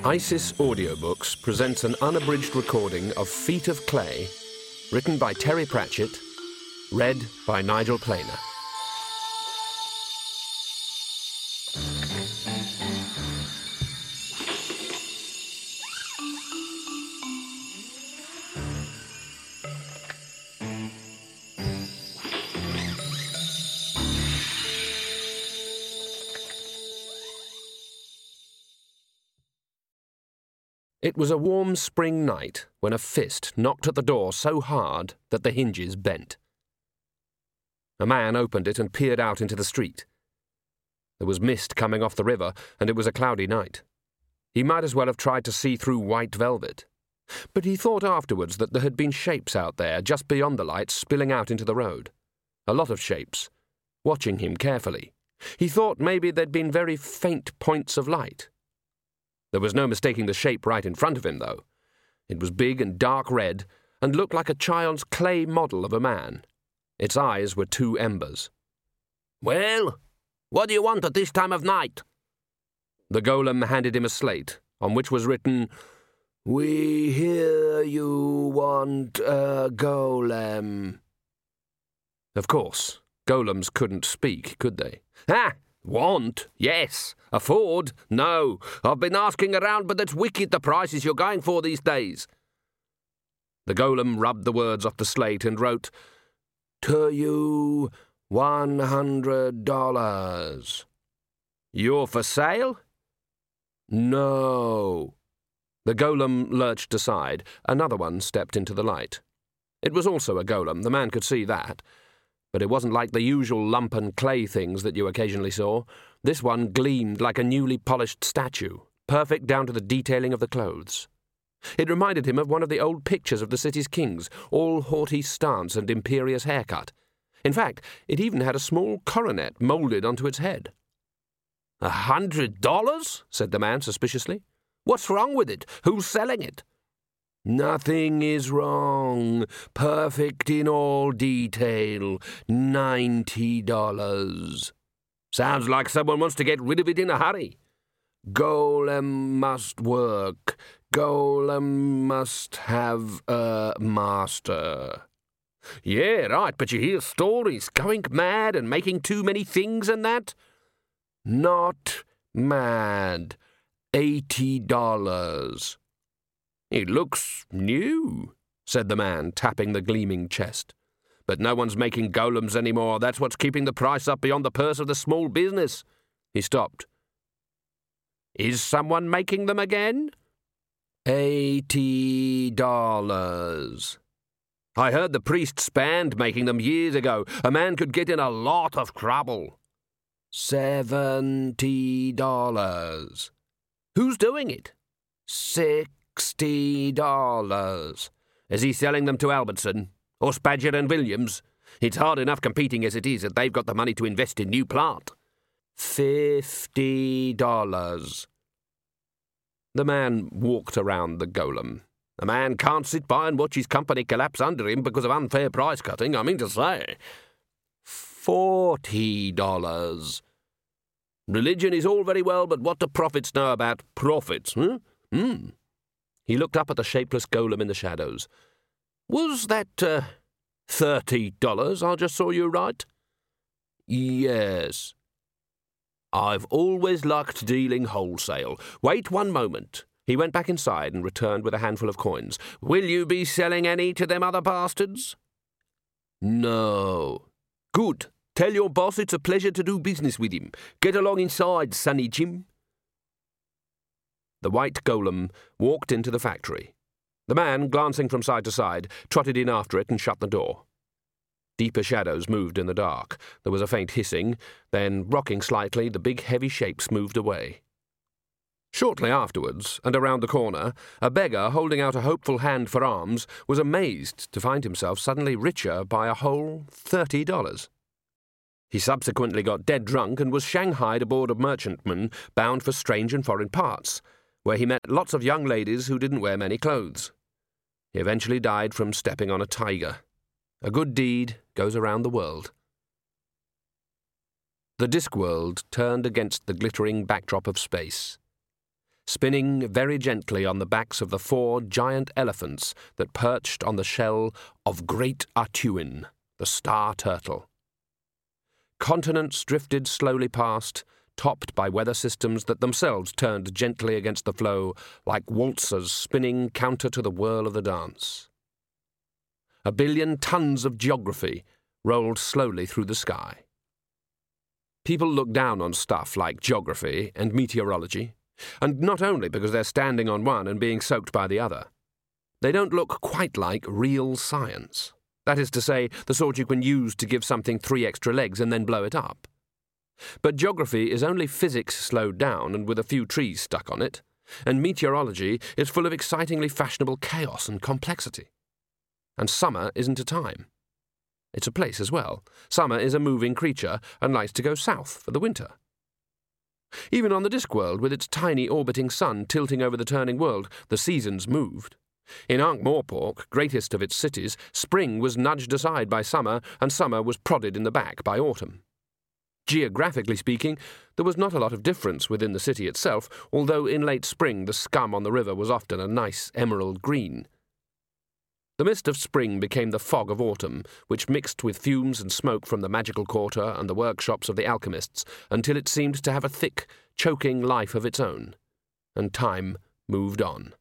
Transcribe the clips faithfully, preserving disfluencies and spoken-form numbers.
Isis Audiobooks presents an unabridged recording of Feet of Clay, written by Terry Pratchett, read by Nigel Planer. It was a warm spring night when a fist knocked at the door so hard that the hinges bent. A man opened it and peered out into the street. There was mist coming off the river, and it was a cloudy night. He might as well have tried to see through white velvet. But he thought afterwards that there had been shapes out there just beyond the lights spilling out into the road. A lot of shapes, watching him carefully. He thought maybe there'd been very faint points of light. There was no mistaking the shape right in front of him, though. It was big and dark red, and looked like a child's clay model of a man. Its eyes were two embers. "Well, what do you want at this time of night?" The golem handed him a slate, on which was written, "We hear you want a golem." Of course, golems couldn't speak, could they? Ah! Want? Yes. Afford? No. I've been asking around, but it's wicked the prices you're going for these days. The golem rubbed the words off the slate and wrote, "To you, one hundred dollars. You're for sale?" No. The golem lurched aside. Another one stepped into the light. It was also a golem, the man could see that. But it wasn't like the usual lumpen clay things that you occasionally saw. This one gleamed like a newly polished statue, perfect down to the detailing of the clothes. It reminded him of one of the old pictures of the city's kings, all haughty stance and imperious haircut. In fact, it even had a small coronet moulded onto its head. A hundred dollars? Said the man suspiciously. What's wrong with it? Who's selling it? Nothing is wrong. Perfect in all detail. Ninety dollars. Sounds like someone wants to get rid of it in a hurry. Golem must work. Golem must have a master. Yeah, right, but you hear stories, going mad and making too many things and that? Not mad. Eighty dollars. "It looks new," said the man, tapping the gleaming chest. "But no one's making golems anymore. That's what's keeping the price up beyond the purse of the small business." He stopped. "Is someone making them again?" Eighty dollars. "I heard the priest's band making them years ago. A man could get in a lot of trouble." Seventy dollars. "Who's doing it?" Six. Sixty dollars. Is he selling them to Albertson? Or Spadger and Williams? It's hard enough competing as it is that they've got the money to invest in new plant. Fifty dollars. The man walked around the golem. A man can't sit by and watch his company collapse under him because of unfair price cutting, I mean to say. Forty dollars. Religion is all very well, but what do prophets know about profits, huh? Hmm. He looked up at the shapeless golem in the shadows. "Was that, uh, thirty dollars I just saw you write?" "Yes." "I've always liked dealing wholesale. Wait one moment." He went back inside and returned with a handful of coins. "Will you be selling any to them other bastards?" "No." "Good. Tell your boss it's a pleasure to do business with him. Get along inside, Sonny Jim." The white golem walked into the factory. The man, glancing from side to side, trotted in after it and shut the door. Deeper shadows moved in the dark. There was a faint hissing. Then, rocking slightly, the big heavy shapes moved away. Shortly afterwards, and around the corner, a beggar holding out a hopeful hand for alms was amazed to find himself suddenly richer by a whole thirty dollars. He subsequently got dead drunk and was shanghaied aboard a merchantman bound for strange and foreign parts, where he met lots of young ladies who didn't wear many clothes. He eventually died from stepping on a tiger. A good deed goes around the world. The Discworld turned against the glittering backdrop of space. spinning very gently on the backs of the four giant elephants that perched on the shell of Great Artuin, the star turtle. Continents drifted slowly past, topped by weather systems that themselves turned gently against the flow like waltzers spinning counter to the whirl of the dance. A billion tons of geography rolled slowly through the sky. People look down on stuff like geography and meteorology, and not only because they're standing on one and being soaked by the other. They don't look quite like real science. That is to say, the sort you can use to give something three extra legs and then blow it up. But geography is only physics slowed down and with a few trees stuck on it, and meteorology is full of excitingly fashionable chaos and complexity. And summer isn't a time. It's a place as well. Summer is a moving creature and likes to go south for the winter. Even on the Discworld, with its tiny orbiting sun tilting over the turning world, the seasons moved. In Ankh-Morpork, greatest of its cities, spring was nudged aside by summer, and summer was prodded in the back by autumn. Geographically speaking, there was not a lot of difference within the city itself, although in late spring the scum on the river was often a nice emerald green. The mist of spring became the fog of autumn, which mixed with fumes and smoke from the magical quarter and the workshops of the alchemists, until it seemed to have a thick, choking life of its own, and time moved on.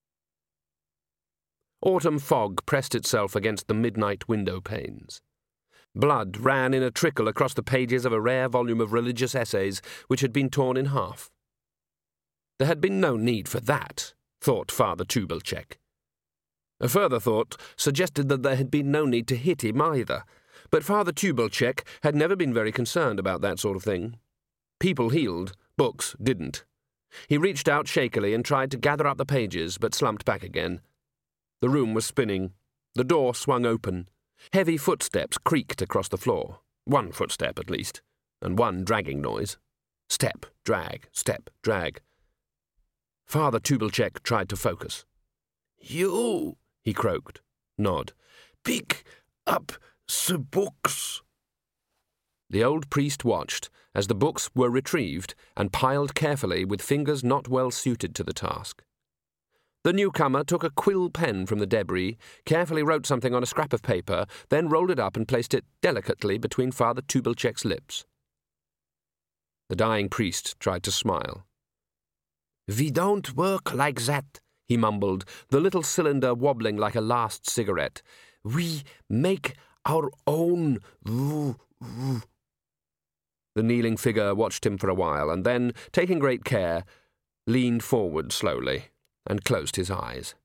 Autumn fog pressed itself against the midnight window panes. Blood ran in a trickle across the pages of a rare volume of religious essays which had been torn in half. There had been no need for that, thought Father Tubelchek. A further thought suggested that there had been no need to hit him either, but Father Tubelchek had never been very concerned about that sort of thing. People healed, books didn't. He reached out shakily and tried to gather up the pages, but slumped back again. The room was spinning. The door swung open. Heavy footsteps creaked across the floor. One footstep, at least, and one dragging noise. Step, drag, step, drag. Father Tubelchek tried to focus. "You," he croaked. Nod. "Pick up the books." The old priest watched as the books were retrieved and piled carefully with fingers not well suited to the task. The newcomer took a quill pen from the debris, carefully wrote something on a scrap of paper, then rolled it up and placed it delicately between Father Tubelchek's lips. The dying priest tried to smile. "We don't work like that," he mumbled, the little cylinder wobbling like a last cigarette. "We make our own woo woo." The kneeling figure watched him for a while, and then, taking great care, leaned forward slowly and closed his eyes.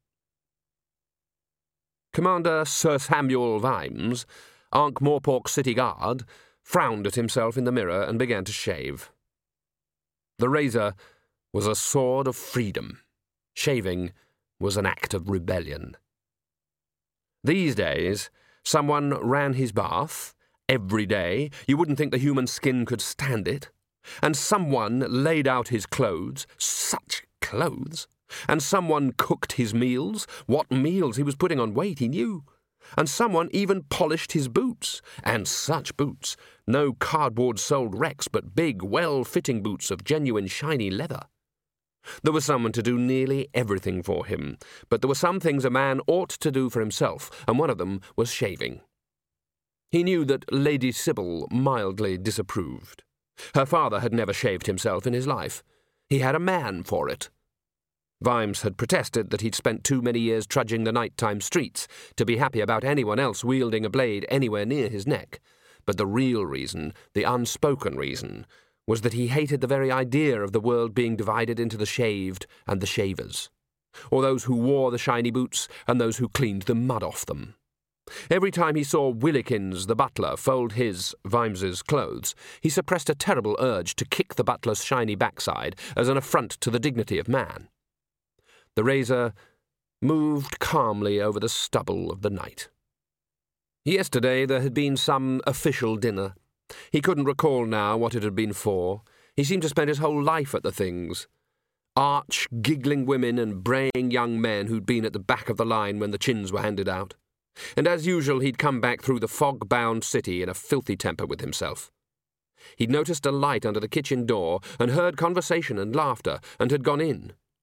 Commander Sir Samuel Vimes, Ankh-Morpork City Guard, frowned at himself in the mirror and began to shave. The razor was a sword of freedom. Shaving was an act of rebellion. These days, someone ran his bath every day. You wouldn't think the human skin could stand it. And someone laid out his clothes. Such clothes! And someone cooked his meals. What meals! He was putting on weight, he knew. And someone even polished his boots. And such boots! No cardboard-soled wrecks, but big, well-fitting boots of genuine shiny leather. There was someone to do nearly everything for him, but there were some things a man ought to do for himself, and one of them was shaving. He knew that Lady Sybil mildly disapproved. Her father had never shaved himself in his life. He had a man for it. Vimes had protested that he'd spent too many years trudging the nighttime streets to be happy about anyone else wielding a blade anywhere near his neck. But the real reason, the unspoken reason, was that he hated the very idea of the world being divided into the shaved and the shavers, or those who wore the shiny boots and those who cleaned the mud off them. Every time he saw Willikins, the butler, fold his, Vimes's, clothes, he suppressed a terrible urge to kick the butler's shiny backside as an affront to the dignity of man. The razor moved calmly over the stubble of the night. Yesterday there had been some official dinner. He couldn't recall now what it had been for. He seemed to spend his whole life at the things. Arch, giggling women and braying young men who'd been at the back of the line when the chins were handed out. And as usual he'd come back through the fog-bound city in a filthy temper with himself. He'd noticed a light under the kitchen door and heard conversation and laughter and had gone in.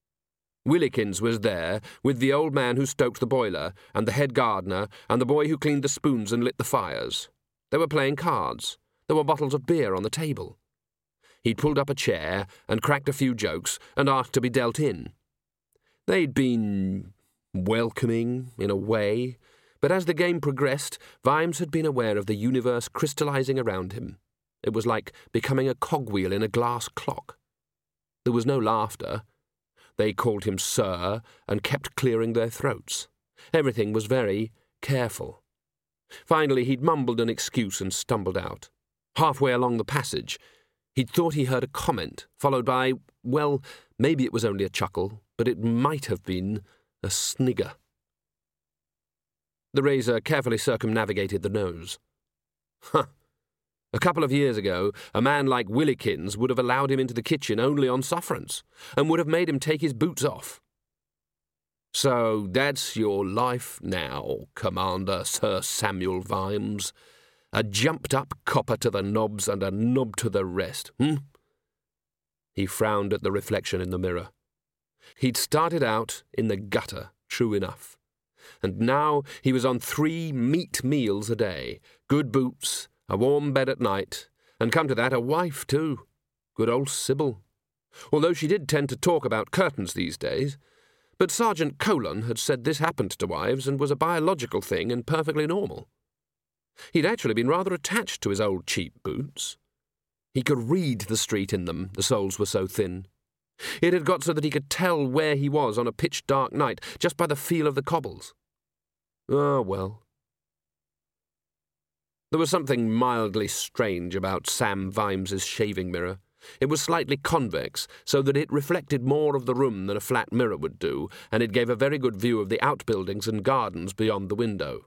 Willikins was there, with the old man who stoked the boiler, and the head gardener, and the boy who cleaned the spoons and lit the fires. They were playing cards. There were bottles of beer on the table. He'd pulled up a chair and cracked a few jokes and asked to be dealt in. They'd been welcoming, in a way, but as the game progressed, Vimes had been aware of the universe crystallizing around him. It was like becoming a cogwheel in a glass clock. There was no laughter. They called him Sir and kept clearing their throats. Everything was very careful. Finally, he'd mumbled an excuse and stumbled out. Halfway along the passage, he'd thought he heard a comment, followed by, well, maybe it was only a chuckle, but it might have been a snigger. The razor carefully circumnavigated the nose. Huh. A couple of years ago, a man like Willikins would have allowed him into the kitchen only on sufferance, and would have made him take his boots off. So that's your life now, Commander Sir Samuel Vimes. A jumped-up copper to the knobs and a knob to the rest, hmm? He frowned at the reflection in the mirror. He'd started out in the gutter, true enough. And now he was on three meat meals a day, good boots, a warm bed at night, and come to that, a wife too. Good old Sybil. Although she did tend to talk about curtains these days. But Sergeant Colon had said this happened to wives and was a biological thing and perfectly normal. He'd actually been rather attached to his old cheap boots. He could read the street in them, the soles were so thin. It had got so that he could tell where he was on a pitch-dark night just by the feel of the cobbles. Ah, well. There was something mildly strange about Sam Vimes's shaving mirror. It was slightly convex, so that it reflected more of the room than a flat mirror would do, and it gave a very good view of the outbuildings and gardens beyond the window.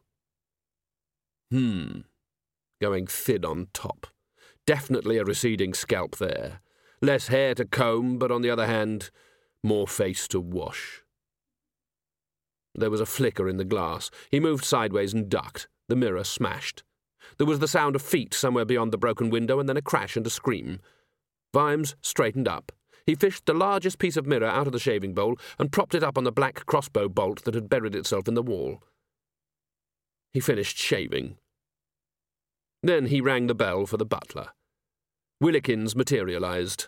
Hmm. Going thin on top. Definitely a receding scalp there. Less hair to comb, but on the other hand, more face to wash. There was a flicker in the glass. He moved sideways and ducked. The mirror smashed. There was the sound of feet somewhere beyond the broken window, and then a crash and a scream. Vimes straightened up. He fished the largest piece of mirror out of the shaving bowl and propped it up on the black crossbow bolt that had buried itself in the wall. He finished shaving. Then he rang the bell for the butler. Willikins materialized.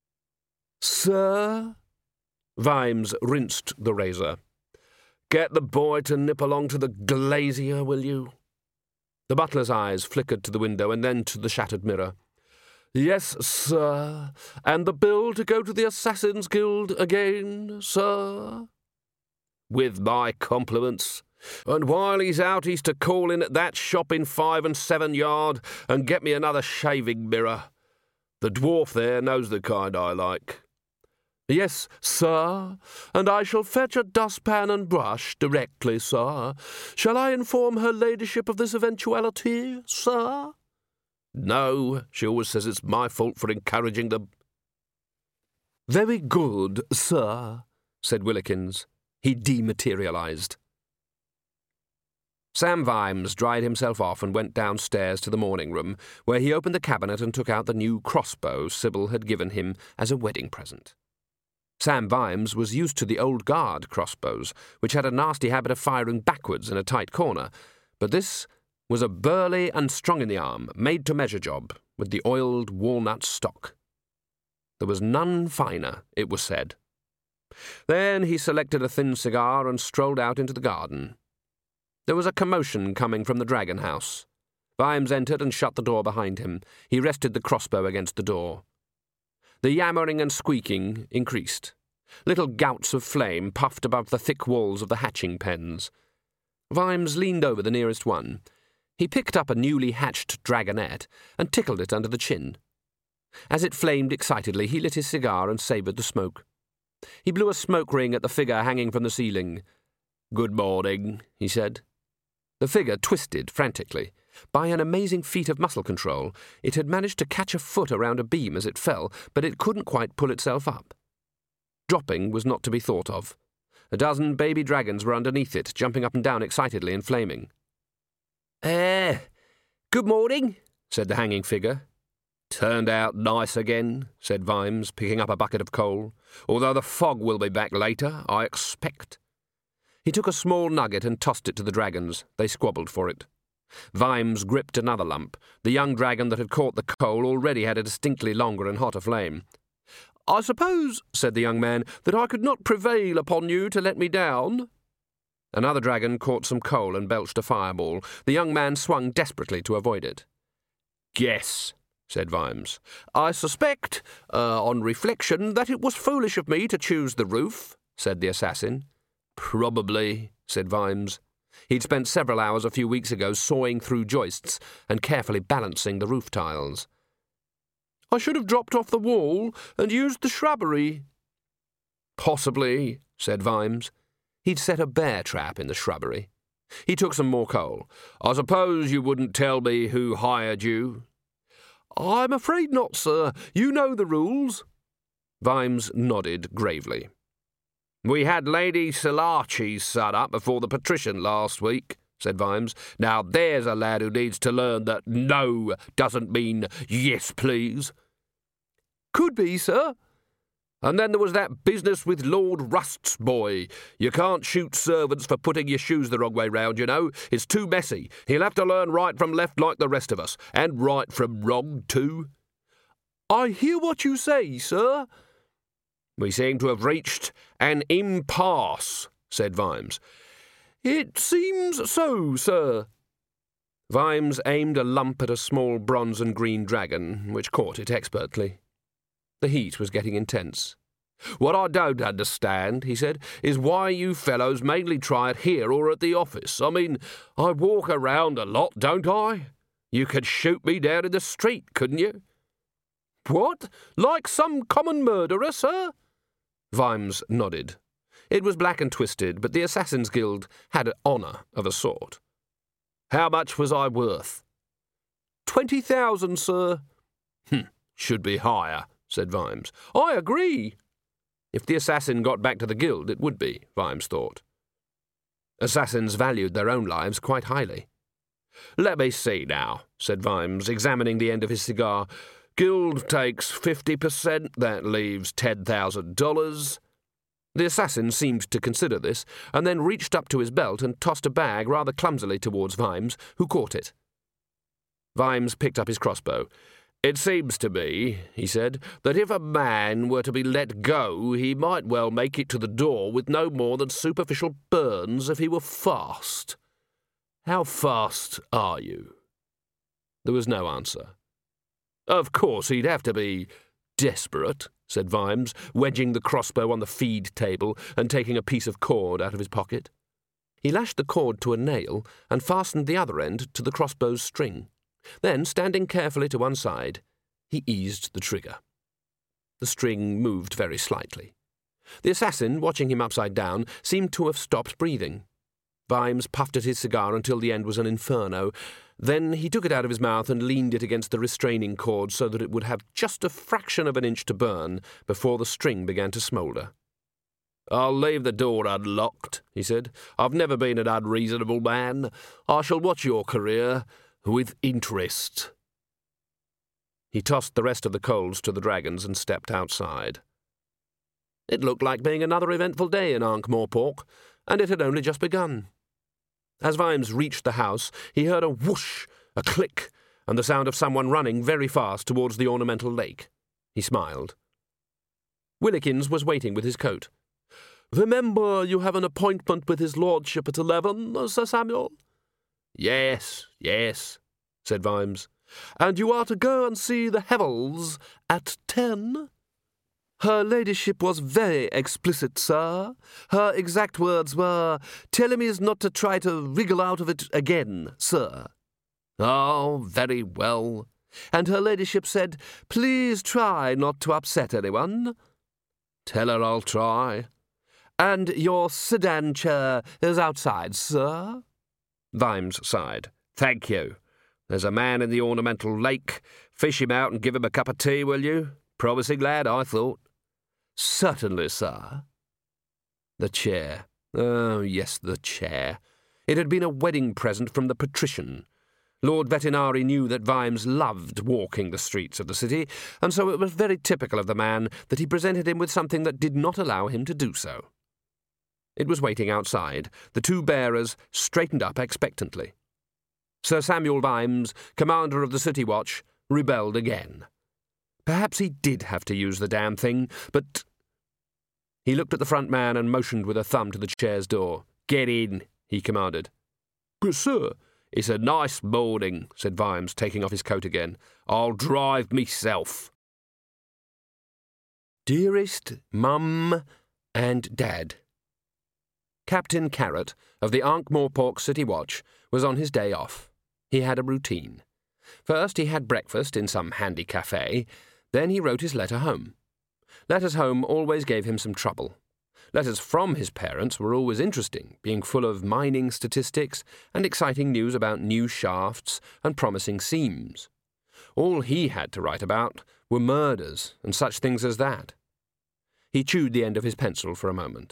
Sir? Vimes rinsed the razor. Get the boy to nip along to the glazier, will you? The butler's eyes flickered to the window and then to the shattered mirror. Yes, sir. And the bill to go to the Assassin's Guild again, sir? With my compliments. And while he's out, he's to call in at that shop in Five and Seven Yard and get me another shaving mirror. The dwarf there knows the kind I like. Yes, sir, and I shall fetch a dustpan and brush directly, sir. Shall I inform her ladyship of this eventuality, sir? No, she always says it's my fault for encouraging them. Very good, sir, said Willikins. He dematerialized. Sam Vimes dried himself off and went downstairs to the morning room, where he opened the cabinet and took out the new crossbow Sybil had given him as a wedding present. Sam Vimes was used to the old guard crossbows, which had a nasty habit of firing backwards in a tight corner, but this was a burly and strong-in-the-arm, made-to-measure job, with the oiled walnut stock. There was none finer, it was said. Then he selected a thin cigar and strolled out into the garden. There was a commotion coming from the Dragon House. Vimes entered and shut the door behind him. He rested the crossbow against the door. The yammering and squeaking increased. Little gouts of flame puffed above the thick walls of the hatching pens. Vimes leaned over the nearest one. He picked up a newly hatched dragonette and tickled it under the chin. As it flamed excitedly, he lit his cigar and savoured the smoke. He blew a smoke ring at the figure hanging from the ceiling. Good morning, he said. The figure twisted frantically. By an amazing feat of muscle control, it had managed to catch a foot around a beam as it fell, but it couldn't quite pull itself up. Dropping was not to be thought of. A dozen baby dragons were underneath it, jumping up and down excitedly and flaming. Eh, good morning, said the hanging figure. Turned out nice again, said Vimes, picking up a bucket of coal, although the fog will be back later, I expect. He took a small nugget and tossed it to the dragons. They squabbled for it. Vimes gripped another lump. The young dragon that had caught the coal already had a distinctly longer and hotter flame. I suppose, said the young man, that I could not prevail upon you to let me down. Another dragon caught some coal and belched a fireball. The young man swung desperately to avoid it. Guess, said Vimes. I suspect, uh, on reflection, that it was foolish of me to choose the roof, said the assassin. Probably, said Vimes. He'd spent several hours a few weeks ago sawing through joists and carefully balancing the roof tiles. I should have dropped off the wall and used the shrubbery. Possibly, said Vimes. He'd set a bear trap in the shrubbery. He took some more coal. I suppose you wouldn't tell me who hired you? I'm afraid not, sir. You know the rules. Vimes nodded gravely. We had Lady Selachi's son up before the patrician last week, said Vimes. Now there's a lad who needs to learn that no doesn't mean yes, please. Could be, sir. And then there was that business with Lord Rust's boy. You can't shoot servants for putting your shoes the wrong way round, you know. It's too messy. He'll have to learn right from left like the rest of us, and right from wrong, too. I hear what you say, sir. We seem to have reached an impasse, said Vimes. It seems so, sir. Vimes aimed a lump at a small bronze and green dragon, which caught it expertly. The heat was getting intense. What I don't understand, he said, is why you fellows mainly try it here or at the office. I mean, I walk around a lot, don't I? You could shoot me down in the street, couldn't you? What? Like some common murderer, sir? Vimes nodded. It was black and twisted, but the Assassin's Guild had honour of a sort. How much was I worth? Twenty thousand, sir. Hm, should be higher, said Vimes. I agree. If the assassin got back to the guild, it would be, Vimes thought. Assassins valued their own lives quite highly. Let me see now, said Vimes, examining the end of his cigar. Guild takes fifty percent, that leaves ten thousand dollars. The assassin seemed to consider this, and then reached up to his belt and tossed a bag rather clumsily towards Vimes, who caught it. Vimes picked up his crossbow. It seems to me, he said, that if a man were to be let go, he might well make it to the door with no more than superficial burns if he were fast. How fast are you? There was no answer. Of course, he'd have to be desperate, said Vimes, wedging the crossbow on the feed table and taking a piece of cord out of his pocket. He lashed the cord to a nail and fastened the other end to the crossbow's string. Then, standing carefully to one side, he eased the trigger. The string moved very slightly. The assassin, watching him upside down, seemed to have stopped breathing. Vimes puffed at his cigar until the end was an inferno. Then he took it out of his mouth and leaned it against the restraining cord so that it would have just a fraction of an inch to burn before the string began to smoulder. I'll leave the door unlocked, he said. I've never been an unreasonable man. I shall watch your career with interest. He tossed the rest of the coals to the dragons and stepped outside. It looked like being another eventful day in Ankh-Morpork, and it had only just begun. As Vimes reached the house, he heard a whoosh, a click, and the sound of someone running very fast towards the ornamental lake. He smiled. Willikins was waiting with his coat. Remember you have an appointment with his lordship at eleven, Sir Samuel? Yes, yes, said Vimes. And you are to go and see the Hevels at ten? Her ladyship was very explicit, sir. Her exact words were, tell him he is not to try to wriggle out of it again, sir. Oh, very well. And her ladyship said, please try not to upset anyone. Tell her I'll try. And your sedan chair is outside, sir? Vimes sighed. Thank you. There's a man in the ornamental lake. Fish him out and give him a cup of tea, will you? Promising lad, I thought. Certainly, sir. The chair. Oh, yes, the chair. It had been a wedding present from the patrician. Lord Vetinari knew that Vimes loved walking the streets of the city, and so it was very typical of the man that he presented him with something that did not allow him to do so. It was waiting outside. The two bearers straightened up expectantly. Sir Samuel Vimes, commander of the City Watch, rebelled again. Perhaps he did have to use the damn thing, but... He looked at the front man and motioned with a thumb to the chair's door. "Get in," he commanded. "But, sir..." "It's a nice morning," said Vimes, taking off his coat again. "I'll drive myself." Dearest Mum and Dad. Captain Carrot, of the Ankh-Morpork City Watch, was on his day off. He had a routine. First he had breakfast in some handy cafe, then he wrote his letter home. Letters home always gave him some trouble. Letters from his parents were always interesting, being full of mining statistics and exciting news about new shafts and promising seams. All he had to write about were murders and such things as that. He chewed the end of his pencil for a moment.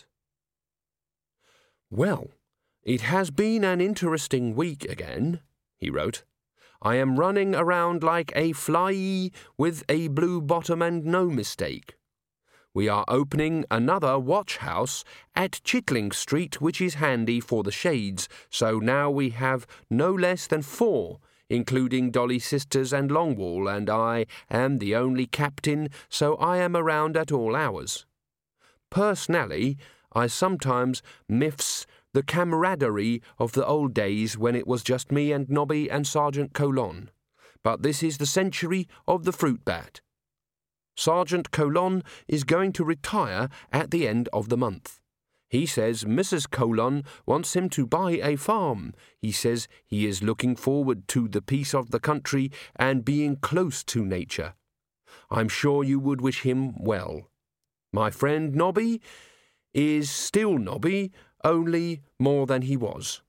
"Well, it has been an interesting week again," he wrote. "I am running around like a fly with a blue bottom and no mistake. We are opening another watch house at Chitling Street, which is handy for the shades, so now we have no less than four, including Dolly Sisters and Longwall, and I am the only captain, so I am around at all hours. Personally, I sometimes miss the camaraderie of the old days when it was just me and Nobby and Sergeant Colon. But this is the century of the fruit bat. Sergeant Colon is going to retire at the end of the month. He says Missus Colon wants him to buy a farm. He says he is looking forward to the peace of the country and being close to nature. I'm sure you would wish him well. My friend Nobby is still Nobby, only more than he was."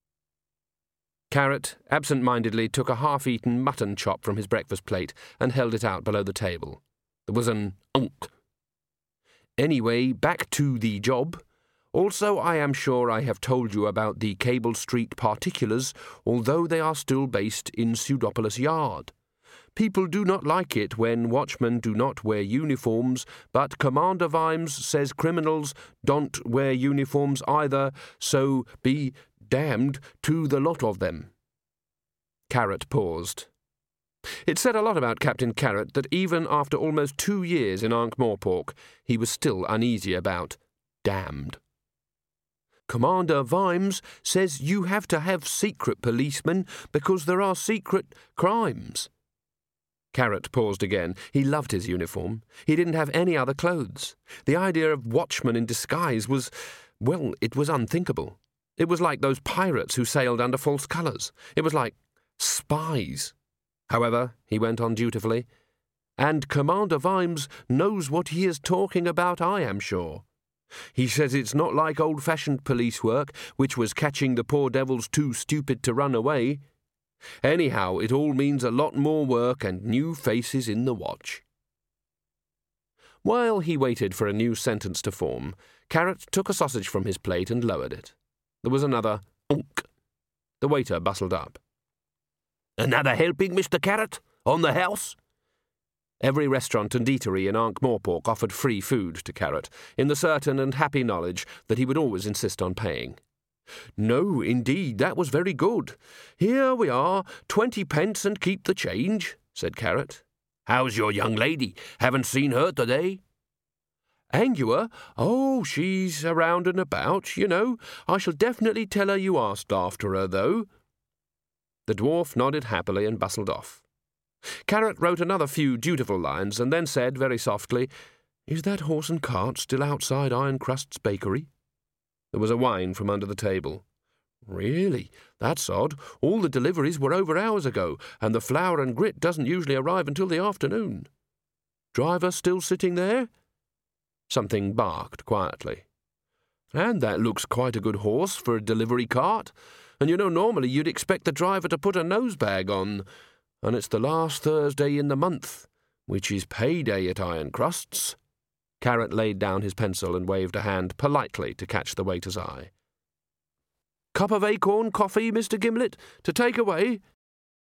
Carrot absent-mindedly took a half-eaten mutton chop from his breakfast plate and held it out below the table. There was an unk. "Anyway, back to the job. Also, I am sure I have told you about the Cable Street particulars, although they are still based in Pseudopolis Yard. People do not like it when watchmen do not wear uniforms, but Commander Vimes says criminals don't wear uniforms either, so be damned to the lot of them." Carrot paused. It said a lot about Captain Carrot that even after almost two years in Ankh-Morpork, he was still uneasy about damned. "Commander Vimes says you have to have secret policemen because there are secret crimes." Carrot paused again. He loved his uniform. He didn't have any other clothes. The idea of watchmen in disguise was, well, it was unthinkable. It was like those pirates who sailed under false colours. It was like spies. However, he went on dutifully, "and Commander Vimes knows what he is talking about, I am sure. He says it's not like old-fashioned police work, which was catching the poor devils too stupid to run away. Anyhow, it all means a lot more work and new faces in the watch." While he waited for a new sentence to form, Carrot took a sausage from his plate and lowered it. There was another unk. The waiter bustled up. "Another helping, Mister Carrot? On the house?" Every restaurant and eatery in Ankh-Morpork offered free food to Carrot, in the certain and happy knowledge that he would always insist on paying. "No, indeed, that was very good. Here we are, twenty pence and keep the change," said Carrot. "How's your young lady? Haven't seen her today?" "Angua? Oh, she's around and about, you know. I shall definitely tell her you asked after her, though." The dwarf nodded happily and bustled off. Carrot wrote another few dutiful lines and then said very softly, "Is that horse and cart still outside Ironcrust's bakery?" There was a whine from under the table. "Really? That's odd. All the deliveries were over hours ago, and the flour and grit doesn't usually arrive until the afternoon. Driver still sitting there?" Something barked quietly. "And that looks quite a good horse for a delivery cart. And you know, normally you'd expect the driver to put a nosebag on, and it's the last Thursday in the month, which is payday at Ironcrust's." Carrot laid down his pencil and waved a hand politely to catch the waiter's eye. "Cup of acorn coffee, Mister Gimlet, to take away?"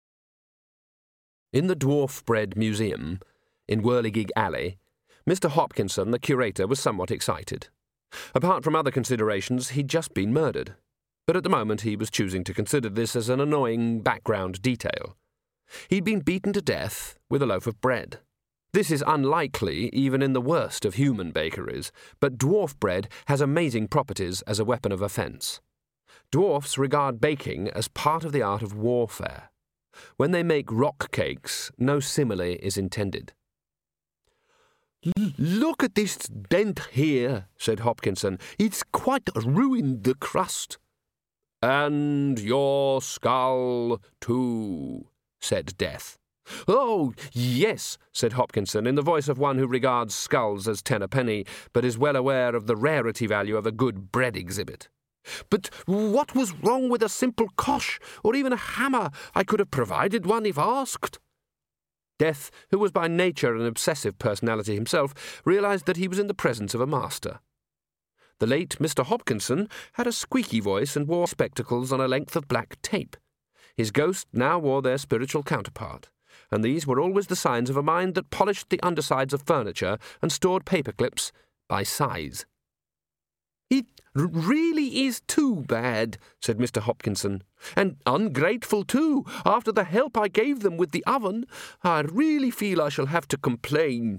In the Dwarf Bread Museum, in Whirligig Alley, Mister Hopkinson, the curator, was somewhat excited. Apart from other considerations, he'd just been murdered. But at the moment he was choosing to consider this as an annoying background detail. He'd been beaten to death with a loaf of bread. This is unlikely even in the worst of human bakeries, but dwarf bread has amazing properties as a weapon of offence. Dwarfs regard baking as part of the art of warfare. When they make rock cakes, no simile is intended. "Look at this dent here," said Hopkinson. "It's quite ruined the crust." "And your skull, too," said Death. "Oh, yes," said Hopkinson, in the voice of one who regards skulls as ten a penny, but is well aware of the rarity value of a good bread exhibit. "But what was wrong with a simple cosh, or even a hammer? I could have provided one if asked." Death, who was by nature an obsessive personality himself, realised that he was in the presence of a master. The late Mister Hopkinson had a squeaky voice and wore spectacles on a length of black tape. His ghost now wore their spiritual counterpart, and these were always the signs of a mind that polished the undersides of furniture and stored paperclips by size. "It really is too bad," said Mister Hopkinson. "And ungrateful, too, after the help I gave them with the oven. I really feel I shall have to complain."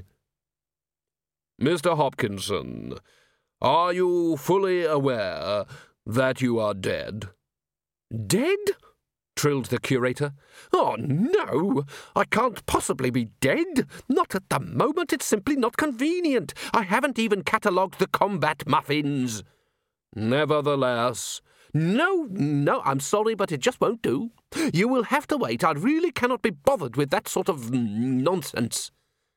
"Mister Hopkinson, are you fully aware that you are dead?" "Dead?" trilled the curator. "Oh, no! I can't possibly be dead. Not at the moment. It's simply not convenient. I haven't even catalogued the combat muffins." "Nevertheless—" No, no, I'm sorry, but it just won't do. You will have to wait. I really cannot be bothered with that sort of nonsense."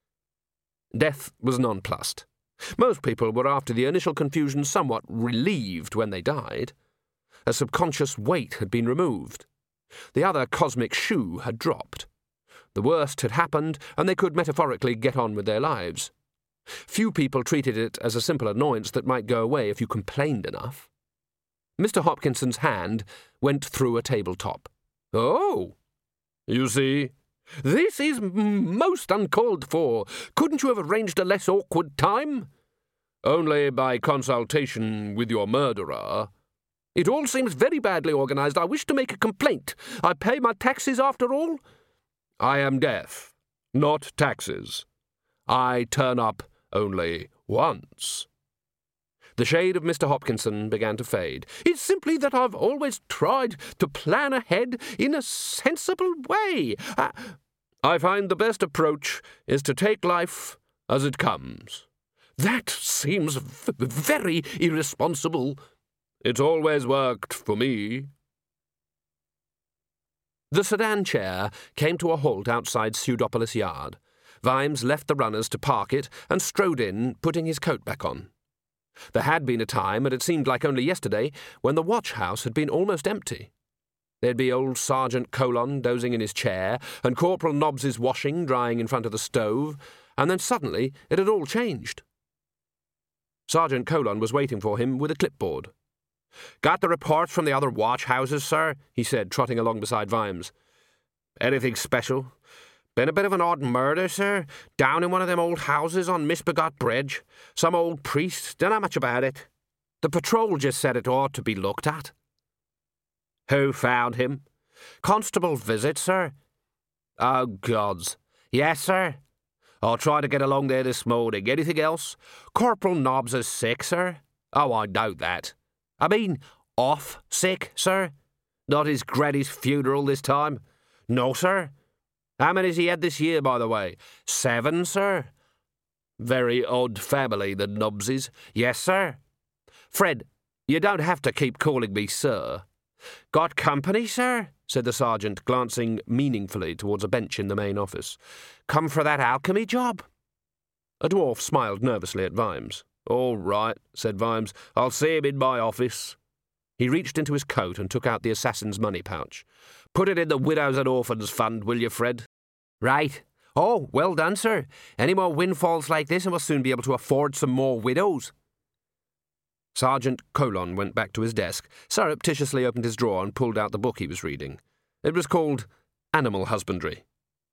Death was nonplussed. Most people were, after the initial confusion, somewhat relieved when they died. A subconscious weight had been removed. The other cosmic shoe had dropped. The worst had happened, and they could metaphorically get on with their lives. Few people treated it as a simple annoyance that might go away if you complained enough. Mister Hopkinson's hand went through a tabletop. "Oh, you see, this is m most uncalled for. Couldn't you have arranged a less awkward time?" "Only by consultation with your murderer." "It all seems very badly organised. I wish to make a complaint. I pay my taxes after all." "I am Death, not taxes. I turn up only once." The shade of Mister Hopkinson began to fade. "It's simply that I've always tried to plan ahead in a sensible way. I, I find the best approach is to take life as it comes." "That seems v very irresponsible." "It's always worked for me." The sedan chair came to a halt outside Pseudopolis Yard. Vimes left the runners to park it and strode in, putting his coat back on. There had been a time, and it seemed like only yesterday, when the watch-house had been almost empty. There'd be old Sergeant Colon dozing in his chair, and Corporal Nobbs's washing drying in front of the stove, and then suddenly it had all changed. Sergeant Colon was waiting for him with a clipboard. "Got the reports from the other watch-houses, sir?" he said, trotting along beside Vimes. "Anything special?" "Been a bit of an odd murder, sir, down in one of them old houses on Misbegot Bridge. Some old priest, dunno much about it. The patrol just said it ought to be looked at." "Who found him?" "Constable Visit, sir." "Oh, gods. Yes, sir. I'll try to get along there this morning. Anything else?" "Corporal Nobbs is sick, sir." "Oh, I doubt that. I mean, off sick, sir. Not his granny's funeral this time." "No, sir." "How many's he had this year, by the way?" "Seven, sir." "Very odd family, the Nobbses." "Yes, sir." "Fred, you don't have to keep calling me sir." "Got company, sir?" said the sergeant, glancing meaningfully towards a bench in the main office. "Come for that alchemy job?" A dwarf smiled nervously at Vimes. "All right," said Vimes. "I'll see him in my office." He reached into his coat and took out the assassin's money pouch. "Put it in the Widows and Orphans Fund, will you, Fred?" "Right. Oh, well done, sir. Any more windfalls like this and we'll soon be able to afford some more widows." Sergeant Colon went back to his desk, surreptitiously opened his drawer and pulled out the book he was reading. It was called Animal Husbandry.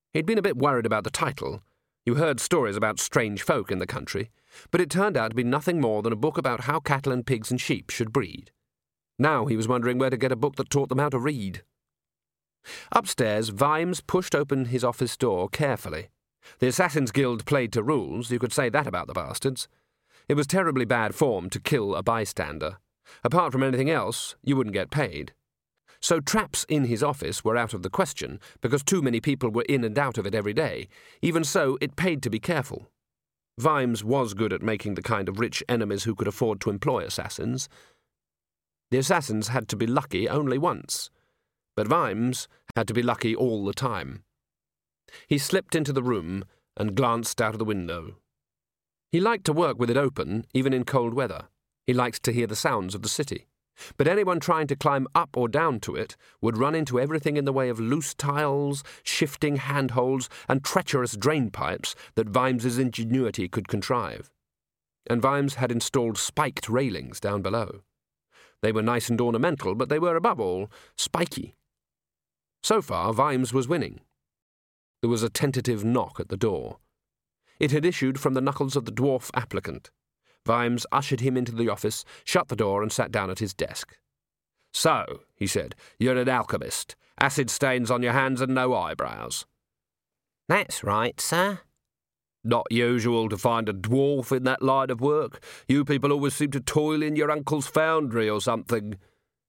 He'd been a bit worried about the title. You heard stories about strange folk in the country, but it turned out to be nothing more than a book about how cattle and pigs and sheep should breed. Now he was wondering where to get a book that taught them how to read. Upstairs, Vimes pushed open his office door carefully. The Assassin's Guild played to rules, you could say that about the bastards. It was terribly bad form to kill a bystander. Apart from anything else, you wouldn't get paid. So traps in his office were out of the question, because too many people were in and out of it every day. Even so, it paid to be careful. Vimes was good at making the kind of rich enemies who could afford to employ assassins. The assassins had to be lucky only once, but Vimes had to be lucky all the time. He slipped into the room and glanced out of the window. He liked to work with it open, even in cold weather. He liked to hear the sounds of the city. But anyone trying to climb up or down to it would run into everything in the way of loose tiles, shifting handholds, and treacherous drain pipes that Vimes's ingenuity could contrive. And Vimes had installed spiked railings down below. They were nice and ornamental, but they were, above all, spiky. So far, Vimes was winning. There was a tentative knock at the door. It had issued from the knuckles of the dwarf applicant. Vimes ushered him into the office, shut the door, and sat down at his desk. "So," he said, "you're an alchemist. Acid stains on your hands and no eyebrows." "That's right, sir." "Not usual to find a dwarf in that line of work. You people always seem to toil in your uncle's foundry or something."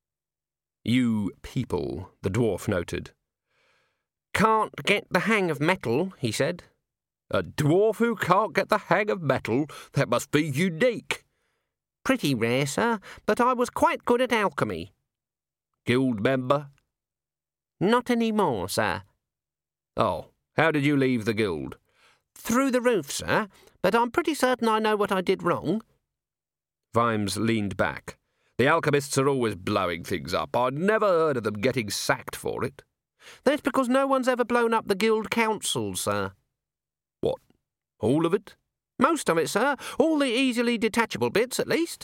"You people," the dwarf noted. "Can't get the hang of metal," he said. "A dwarf who can't get the hang of metal? That must be unique." "Pretty rare, sir, but I was quite good at alchemy." "Guild member?" "Not any more, sir." "Oh, how did you leave the guild?" "Through the roof, sir, but I'm pretty certain I know what I did wrong." Vimes leaned back. "The alchemists are always blowing things up. I never heard of them getting sacked for it." "That's because no one's ever blown up the guild council, sir." "What, all of it?" "Most of it, sir. All the easily detachable bits, at least."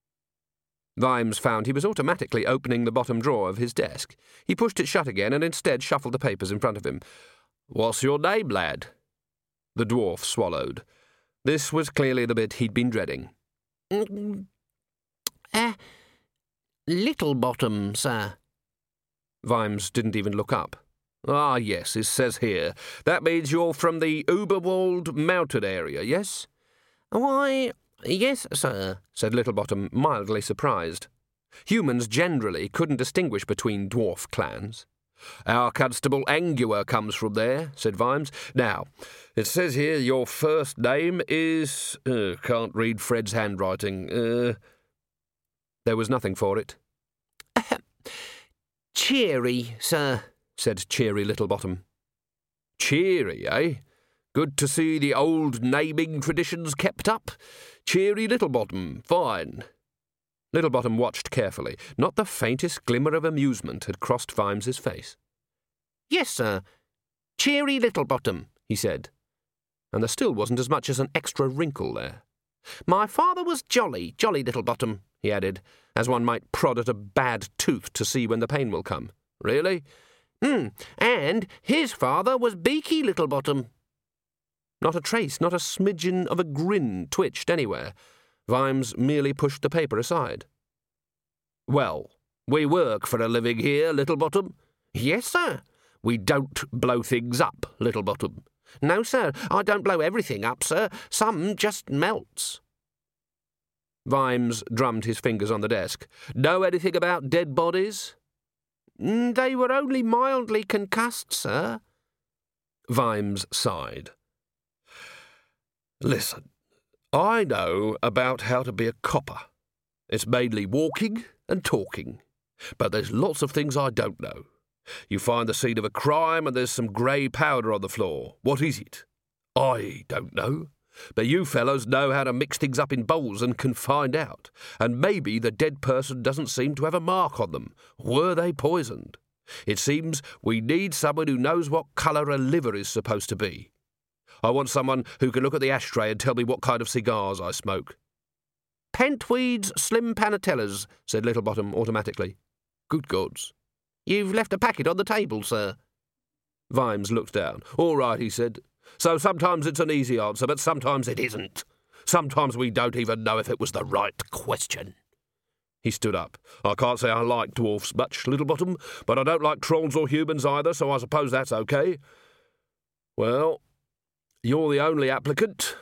Vimes found he was automatically opening the bottom drawer of his desk. He pushed it shut again and instead shuffled the papers in front of him. "What's your name, lad?" The dwarf swallowed. This was clearly the bit he'd been dreading. Mm, uh, Littlebottom, sir." Vimes didn't even look up. "Ah, yes, it says here. That means you're from the Uberwald mountain area, yes?" "Why, yes, sir," said Littlebottom, mildly surprised. Humans generally couldn't distinguish between dwarf clans. "Our constable Angua comes from there," said Vimes. "Now, it says here your first name is... Uh, can't read Fred's handwriting. Uh... There was nothing for it. "Cheery, sir," said cheery Littlebottom. "Cheery, eh? Good to see the old naming traditions kept up. Cheery Littlebottom, fine." Littlebottom watched carefully. Not the faintest glimmer of amusement had crossed Vimes's face. "Yes, sir. Cheery Littlebottom," he said. And there still wasn't as much as an extra wrinkle there. "My father was jolly, jolly Littlebottom," he added, as one might prod at a bad tooth to see when the pain will come. "Really?" Hmm, and his father was Beaky Littlebottom." Not a trace, not a smidgen of a grin twitched anywhere. Vimes merely pushed the paper aside. "Well, we work for a living here, Littlebottom." "Yes, sir." "We don't blow things up, Littlebottom." "No, sir, I don't blow everything up, sir. Some just melts." Vimes drummed his fingers on the desk. "Know anything about dead bodies?" "They were only mildly concussed, sir." Vimes sighed. "Listen, I know about how to be a copper. It's mainly walking and talking. But there's lots of things I don't know. You find the scene of a crime and there's some grey powder on the floor. What is it? I don't know. But you fellows know how to mix things up in bowls and can find out. And maybe the dead person doesn't seem to have a mark on them. Were they poisoned? It seems we need someone who knows what colour a liver is supposed to be. I want someone who can look at the ashtray and tell me what kind of cigars I smoke." "Pentweed's Slim Panatellas," said Littlebottom automatically. "Good gods." "You've left a packet on the table, sir." Vimes looked down. All right, he said. So sometimes it's an easy answer, but sometimes it isn't. Sometimes we don't even know if it was the right question. He stood up. I can't say I like dwarfs much, Littlebottom, but I don't like trolls or humans either, so I suppose that's okay. Well, you're the only applicant.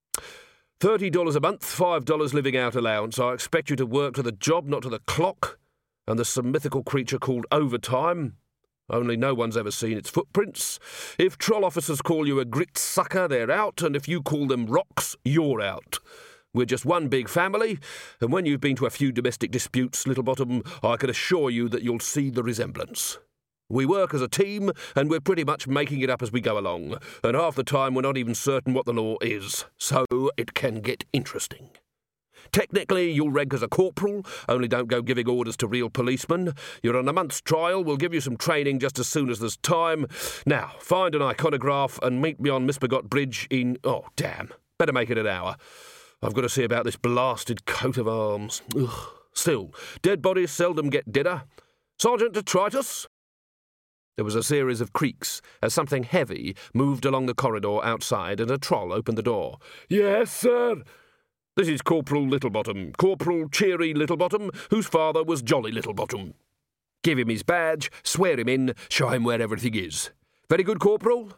Thirty dollars a month, five dollars living out allowance. I expect you to work to the job, not to the clock. And there's some mythical creature called overtime. Only no one's ever seen its footprints. If troll officers call you a grit sucker, they're out, and if you call them rocks, you're out. We're just one big family, and when you've been to a few domestic disputes, Littlebottom, I can assure you that you'll see the resemblance. We work as a team, and we're pretty much making it up as we go along, and half the time we're not even certain what the law is, so it can get interesting. Technically, you'll rank as a corporal, only don't go giving orders to real policemen. You're on a month's trial, we'll give you some training just as soon as there's time. Now, find an iconograph and meet me on Misbegot Bridge in... Oh, damn. Better make it an hour. I've got to see about this blasted coat of arms. Ugh. Still, dead bodies seldom get deader. Sergeant Detritus? There was a series of creaks as something heavy moved along the corridor outside and a troll opened the door. Yes, sir. This is Corporal Littlebottom, Corporal Cheery Littlebottom, whose father was Jolly Littlebottom. Give him his badge, swear him in, show him where everything is. Very good, Corporal?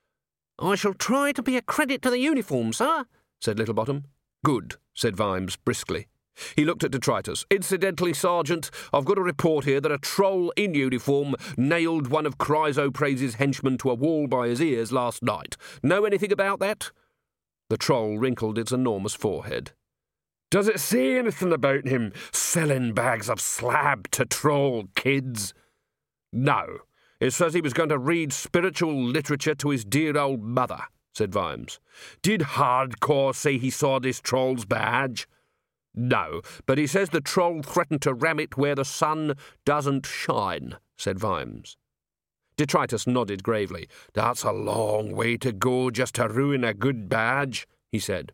I shall try to be a credit to the uniform, sir, said Littlebottom. Good, said Vimes briskly. He looked at Detritus. Incidentally, Sergeant, I've got a report here that a troll in uniform nailed one of Chrysoprase's henchmen to a wall by his ears last night. Know anything about that? The troll wrinkled its enormous forehead. Does it say anything about him selling bags of slab to troll kids? No. It says he was going to read spiritual literature to his dear old mother, said Vimes. Did Hardcore say he saw this troll's badge? No, but he says the troll threatened to ram it where the sun doesn't shine, said Vimes. Detritus nodded gravely. That's a long way to go just to ruin a good badge, he said.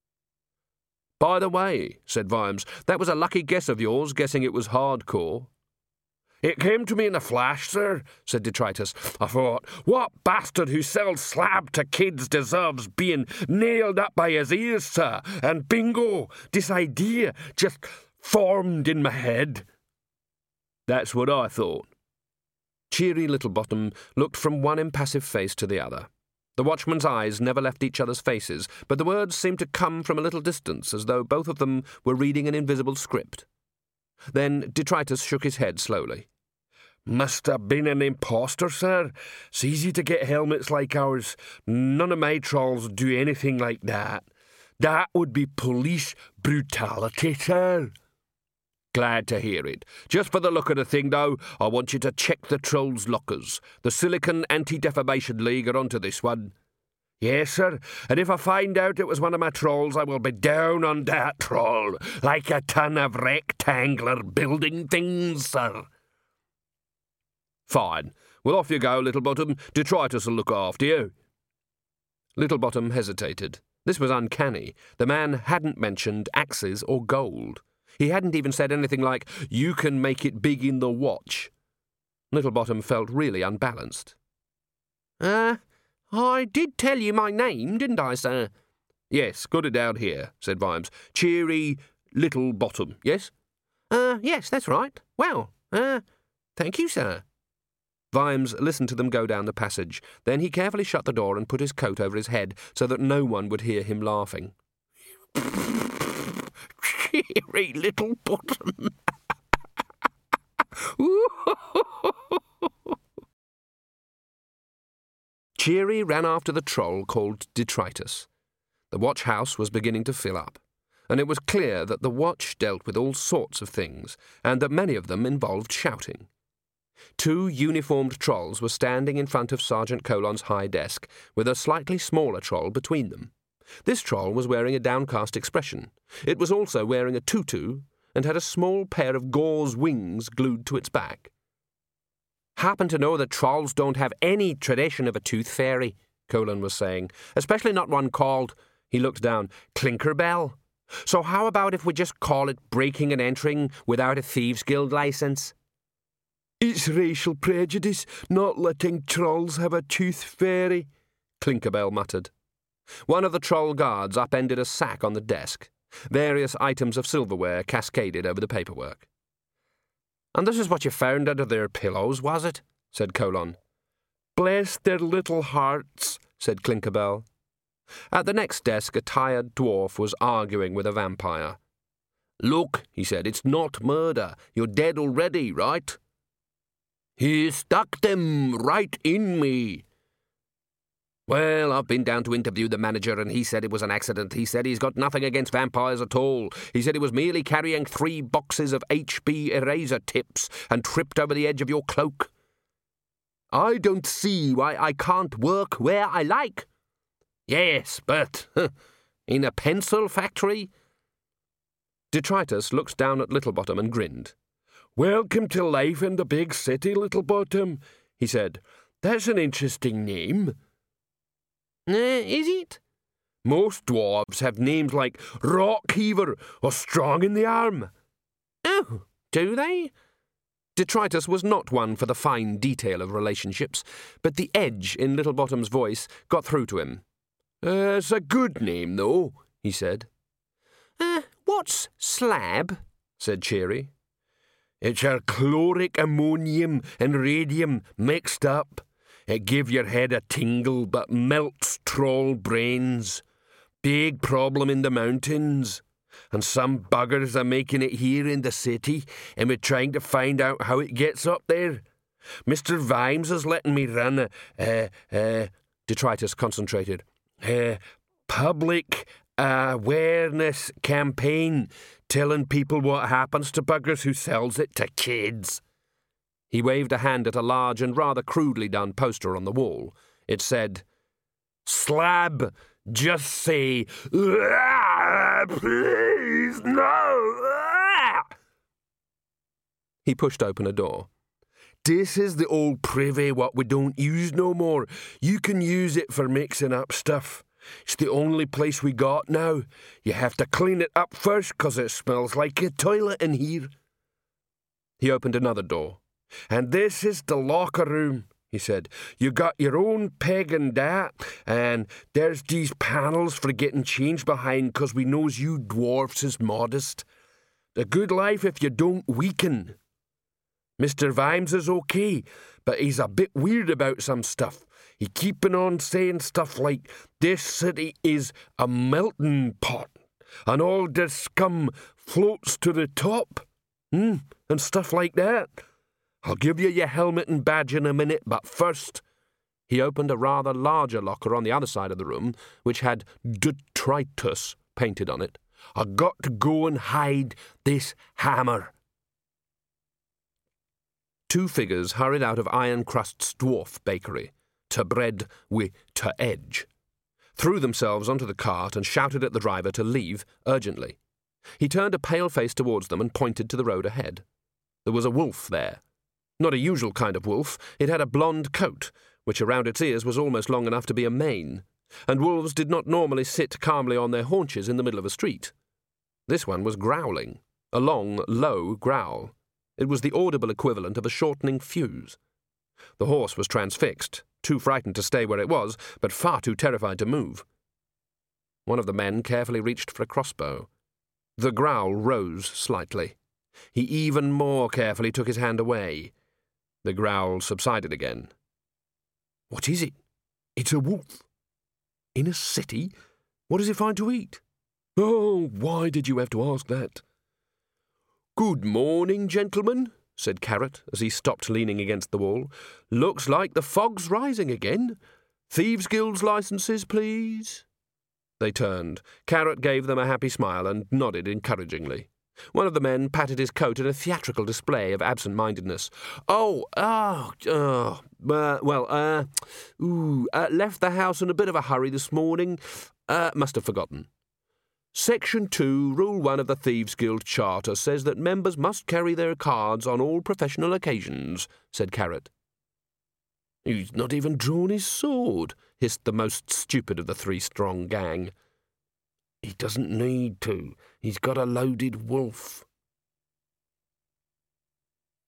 By the way, said Vimes, that was a lucky guess of yours, guessing it was Hardcore. It came to me in a flash, sir, said Detritus. I thought, what bastard who sells slab to kids deserves being nailed up by his ears, sir? And bingo, this idea just formed in my head. That's what I thought. Cheery Littlebottom looked from one impassive face to the other. The watchman's eyes never left each other's faces, but the words seemed to come from a little distance, as though both of them were reading an invisible script. Then Detritus shook his head slowly. Must have been an impostor, sir. It's easy to get helmets like ours. None of my trolls do anything like that. That would be police brutality, sir. Glad to hear it. Just for the look of the thing, though, I want you to check the trolls' lockers. The Silicon Anti-Defamation League are onto this one. Yes, sir, and if I find out it was one of my trolls, I will be down on that troll, like a ton of rectangular building things, sir. Fine. Well, off you go, Littlebottom. Detritus will look after you. Littlebottom hesitated. This was uncanny. The man hadn't mentioned axes or gold. He hadn't even said anything like, you can make it big in the watch. Littlebottom felt really unbalanced. Ah, uh, I did tell you my name, didn't I, sir? Yes, got it down here, said Vimes. Cheery Littlebottom, yes? Uh, yes, that's right. Well, uh, thank you, sir. Vimes listened to them go down the passage. Then he carefully shut the door and put his coat over his head so that no one would hear him laughing. Cheery Littlebottom. Cheery ran after the troll called Detritus. The watch house was beginning to fill up, and it was clear that the watch dealt with all sorts of things, and that many of them involved shouting. Two uniformed trolls were standing in front of Sergeant Colon's high desk, with a slightly smaller troll between them. This troll was wearing a downcast expression. It was also wearing a tutu, and had a small pair of gauze wings glued to its back. Happen to know that trolls don't have any tradition of a tooth fairy, Colon was saying, especially not one called, he looked down, Clinkerbell. So how about if we just call it breaking and entering without a Thieves' Guild license? It's racial prejudice, not letting trolls have a tooth fairy, Clinkerbell muttered. One of the troll guards upended a sack on the desk. Various items of silverware cascaded over the paperwork. "And this is what you found under their pillows, was it?" said Colon. "Bless their little hearts," said Clinkerbell. At the next desk, a tired dwarf was arguing with a vampire. "Look," he said, "it's not murder. You're dead already, right?" "He stuck them right in me." "Well, I've been down to interview the manager, and he said it was an accident. He said he's got nothing against vampires at all. He said he was merely carrying three boxes of H B eraser tips and tripped over the edge of your cloak." "I don't see why I can't work where I like." "Yes, but huh, in a pencil factory?" Detritus looked down at Littlebottom and grinned. "Welcome to life in the big city, Littlebottom," he said. "That's an interesting name." Uh, is it? "Most dwarves have names like Rockheaver or Strong in the Arm." "Oh, do they?" Detritus was not one for the fine detail of relationships, but the edge in Littlebottom's voice got through to him. Uh, "It's a good name, though," he said. Uh, what's slab?" said Cheery. "It's your chloric ammonium and radium mixed up. It give your head a tingle, but melts troll brains. Big problem in the mountains. And some buggers are making it here in the city, and we're trying to find out how it gets up there. Mister Vimes is letting me run a, uh, uh, Detritus concentrated, a public awareness campaign, telling people what happens to buggers who sells it to kids." He waved a hand at a large and rather crudely done poster on the wall. It said, "Slab, just say, ah, please, no." Ah. He pushed open a door. "This is the old privy what we don't use no more. You can use it for mixing up stuff. It's the only place we got now. You have to clean it up first, 'cause it smells like a toilet in here." He opened another door. "And this is the locker room," he said. "You got your own peg and that, and there's these panels for getting changed behind, 'cause we knows you dwarfs is modest. A good life if you don't weaken. Mister Vimes is okay, but he's a bit weird about some stuff. He keeping on saying stuff like, this city is a melting pot, and all this scum floats to the top, hmm, and stuff like that. I'll give you your helmet and badge in a minute, but first..." He opened a rather larger locker on the other side of the room, which had Detritus painted on it. "I got to go and hide this hammer." Two figures hurried out of Ironcrust's dwarf bakery, to bread wi' to edge, threw themselves onto the cart and shouted at the driver to leave urgently. He turned a pale face towards them and pointed to the road ahead. There was a wolf there. Not a usual kind of wolf. It had a blonde coat, which around its ears was almost long enough to be a mane, and wolves did not normally sit calmly on their haunches in the middle of a street. This one was growling, a long, low growl. It was the audible equivalent of a shortening fuse. The horse was transfixed, too frightened to stay where it was, but far too terrified to move. One of the men carefully reached for a crossbow. The growl rose slightly. He even more carefully took his hand away. The growl subsided again. "What is it? It's a wolf. In a city? What does it find to eat?" "Oh, why did you have to ask that?" "Good morning, gentlemen," said Carrot as he stopped leaning against the wall. "Looks like the fog's rising again. Thieves' Guild's licenses, please." They turned. Carrot gave them a happy smile and nodded encouragingly. One of the men patted his coat in a theatrical display of absent-mindedness. "Oh, oh, oh, uh, well, uh, ooh, uh, left the house in a bit of a hurry this morning. Uh, must have forgotten. Section two, Rule one of the Thieves' Guild Charter says that members must carry their cards on all professional occasions," said Carrot. "He's not even drawn his sword," hissed the most stupid of the three strong gang. "He doesn't need to. He's got a loaded wolf."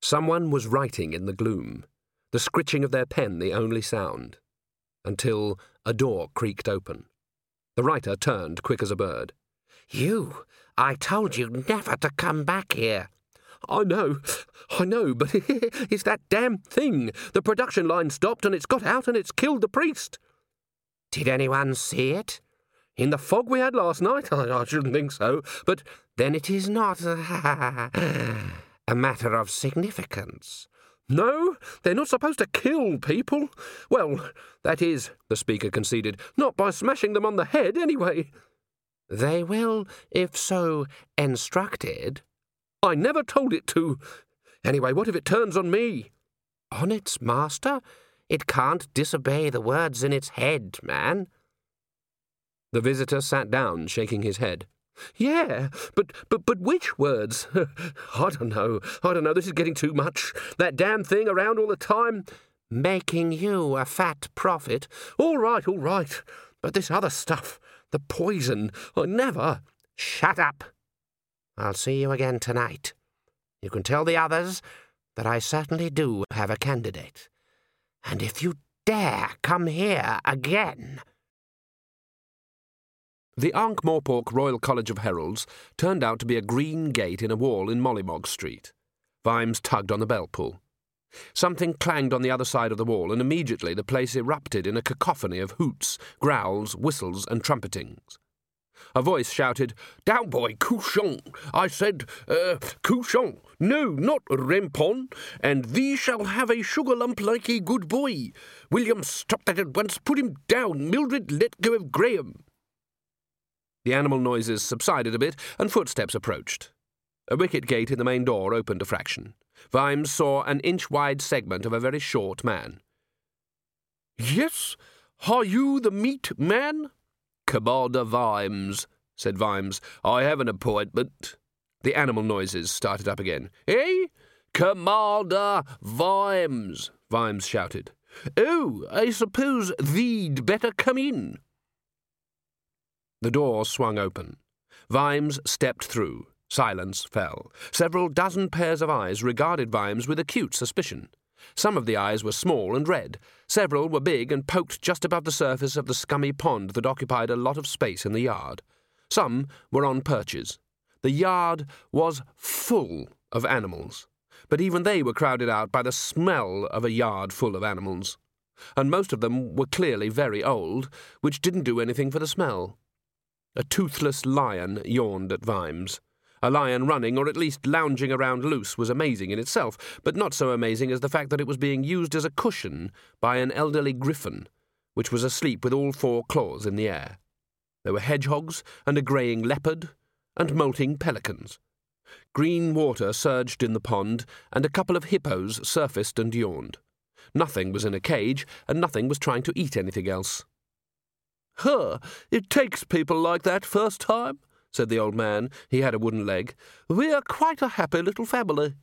Someone was writing in the gloom, the scritching of their pen the only sound, until a door creaked open. The writer turned quick as a bird. "You! I told you never to come back here." "I know, I know, but it's that damn thing. The production line stopped and it's got out and it's killed the priest." "Did anyone see it?" "In the fog we had last night? I, I shouldn't think so, but..." "Then it is not a matter of significance." "No, they're not supposed to kill people. Well, that is," the speaker conceded, "not by smashing them on the head, anyway." "They will, if so instructed." "I never told it to. Anyway, what if it turns on me?" "On its master? It can't disobey the words in its head, man." The visitor sat down, shaking his head. "Yeah, but, but, but which words? I don't know, I don't know, this is getting too much. That damn thing around all the time." "Making you a fat profit." "All right, all right, but this other stuff, the poison, I never..." "Shut up. I'll see you again tonight. You can tell the others that I certainly do have a candidate. And if you dare come here again..." The Ankh-Morpork Royal College of Heralds turned out to be a green gate in a wall in Mollymog Street. Vimes tugged on the bell pull. Something clanged on the other side of the wall, and immediately the place erupted in a cacophony of hoots, growls, whistles, and trumpetings. A voice shouted, "Down, boy, couchant! I said, uh, couchant! No, not rempon! And thee shall have a sugar lump like a good boy! William, stop that at once! Put him down! Mildred, let go of Graham!" The animal noises subsided a bit, and footsteps approached. A wicket gate in the main door opened a fraction. Vimes saw an inch-wide segment of a very short man. "Yes? Are you the meat man?" "Commander Vimes," said Vimes. "I have an appointment." The animal noises started up again. "Eh? Commander Vimes," Vimes shouted. "Oh, I suppose thee'd better come in." The door swung open. Vimes stepped through. Silence fell. Several dozen pairs of eyes regarded Vimes with acute suspicion. Some of the eyes were small and red. Several were big and poked just above the surface of the scummy pond that occupied a lot of space in the yard. Some were on perches. The yard was full of animals, but even they were crowded out by the smell of a yard full of animals. And most of them were clearly very old, which didn't do anything for the smell. A toothless lion yawned at Vimes. A lion running, or at least lounging around loose, was amazing in itself, but not so amazing as the fact that it was being used as a cushion by an elderly griffin, which was asleep with all four claws in the air. There were hedgehogs, and a greying leopard, and molting pelicans. Green water surged in the pond, and a couple of hippos surfaced and yawned. Nothing was in a cage, and nothing was trying to eat anything else. "Huh, it takes people like that first time," said the old man. He had a wooden leg. "We're quite a happy little family."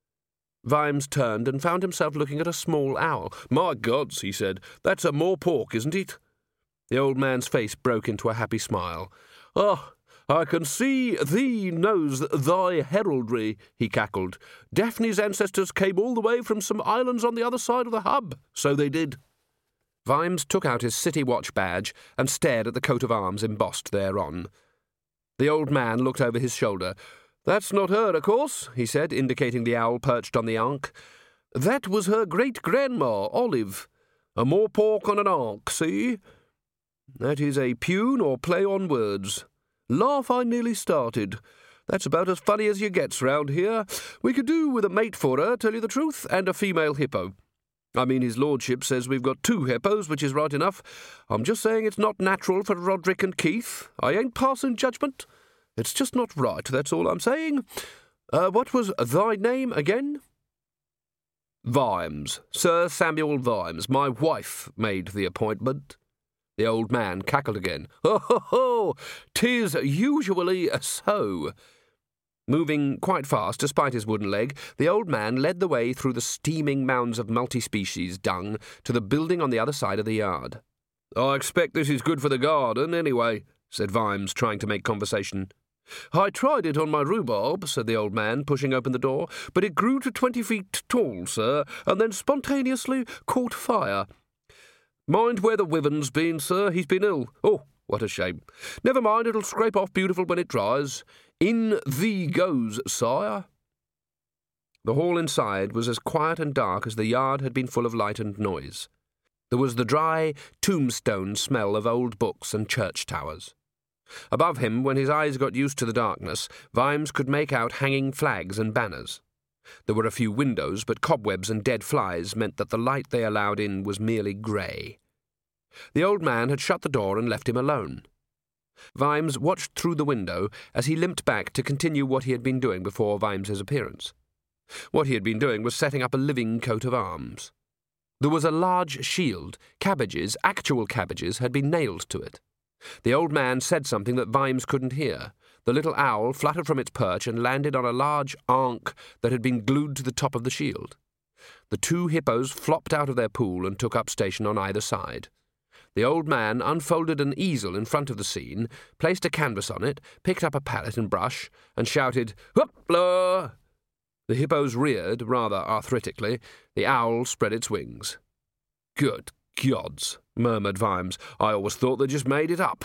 Vimes turned and found himself looking at a small owl. "My gods," he said, "that's a Morpork, isn't it?" The old man's face broke into a happy smile. "Oh, I can see thee knows thy heraldry," he cackled. "Daphne's ancestors came all the way from some islands on the other side of the hub. So they did." Vimes took out his City Watch badge and stared at the coat of arms embossed thereon. The old man looked over his shoulder. "That's not her, of course," he said, indicating the owl perched on the ankh. "That was her great-grandma, Olive. A Morpork on an ankh, see? That is a pun or play on words. Laugh I nearly started. That's about as funny as you gets round here. We could do with a mate for her, tell you the truth, and a female hippo. I mean, his lordship says we've got two hippos, which is right enough. I'm just saying it's not natural for Roderick and Keith. I ain't passing judgment. It's just not right, that's all I'm saying. Uh, what was thy name again?" "Vimes. Sir Samuel Vimes. My wife made the appointment." The old man cackled again. "Ho, ho, ho! 'Tis usually so." Moving quite fast, despite his wooden leg, the old man led the way through the steaming mounds of multi-species dung to the building on the other side of the yard. "I expect this is good for the garden, anyway," said Vimes, trying to make conversation. I tried it on my rhubarb, said the old man, pushing open the door, but it grew to twenty feet tall, sir, and then spontaneously caught fire. Mind where the wyvern's been, sir. He's been ill. Oh, what a shame. Never mind, it'll scrape off beautiful when it dries. In thee goes, sire. The hall inside was as quiet and dark as the yard had been full of light and noise. There was the dry, tombstone smell of old books and church towers. Above him, when his eyes got used to the darkness, Vimes could make out hanging flags and banners. There were a few windows, but cobwebs and dead flies meant that the light they allowed in was merely grey. The old man had shut the door and left him alone. Vimes watched through the window as he limped back to continue what he had been doing before Vimes's appearance. What he had been doing was setting up a living coat of arms. There was a large shield. Cabbages, actual cabbages, had been nailed to it. The old man said something that Vimes couldn't hear. The little owl fluttered from its perch and landed on a large ankh that had been glued to the top of the shield. The two hippos flopped out of their pool and took up station on either side. The old man unfolded an easel in front of the scene, placed a canvas on it, picked up a palette and brush, and shouted, "Hoopla!" The hippos reared, rather arthritically. The owl spread its wings. "Good gods," murmured Vimes. "I always thought they just made it up."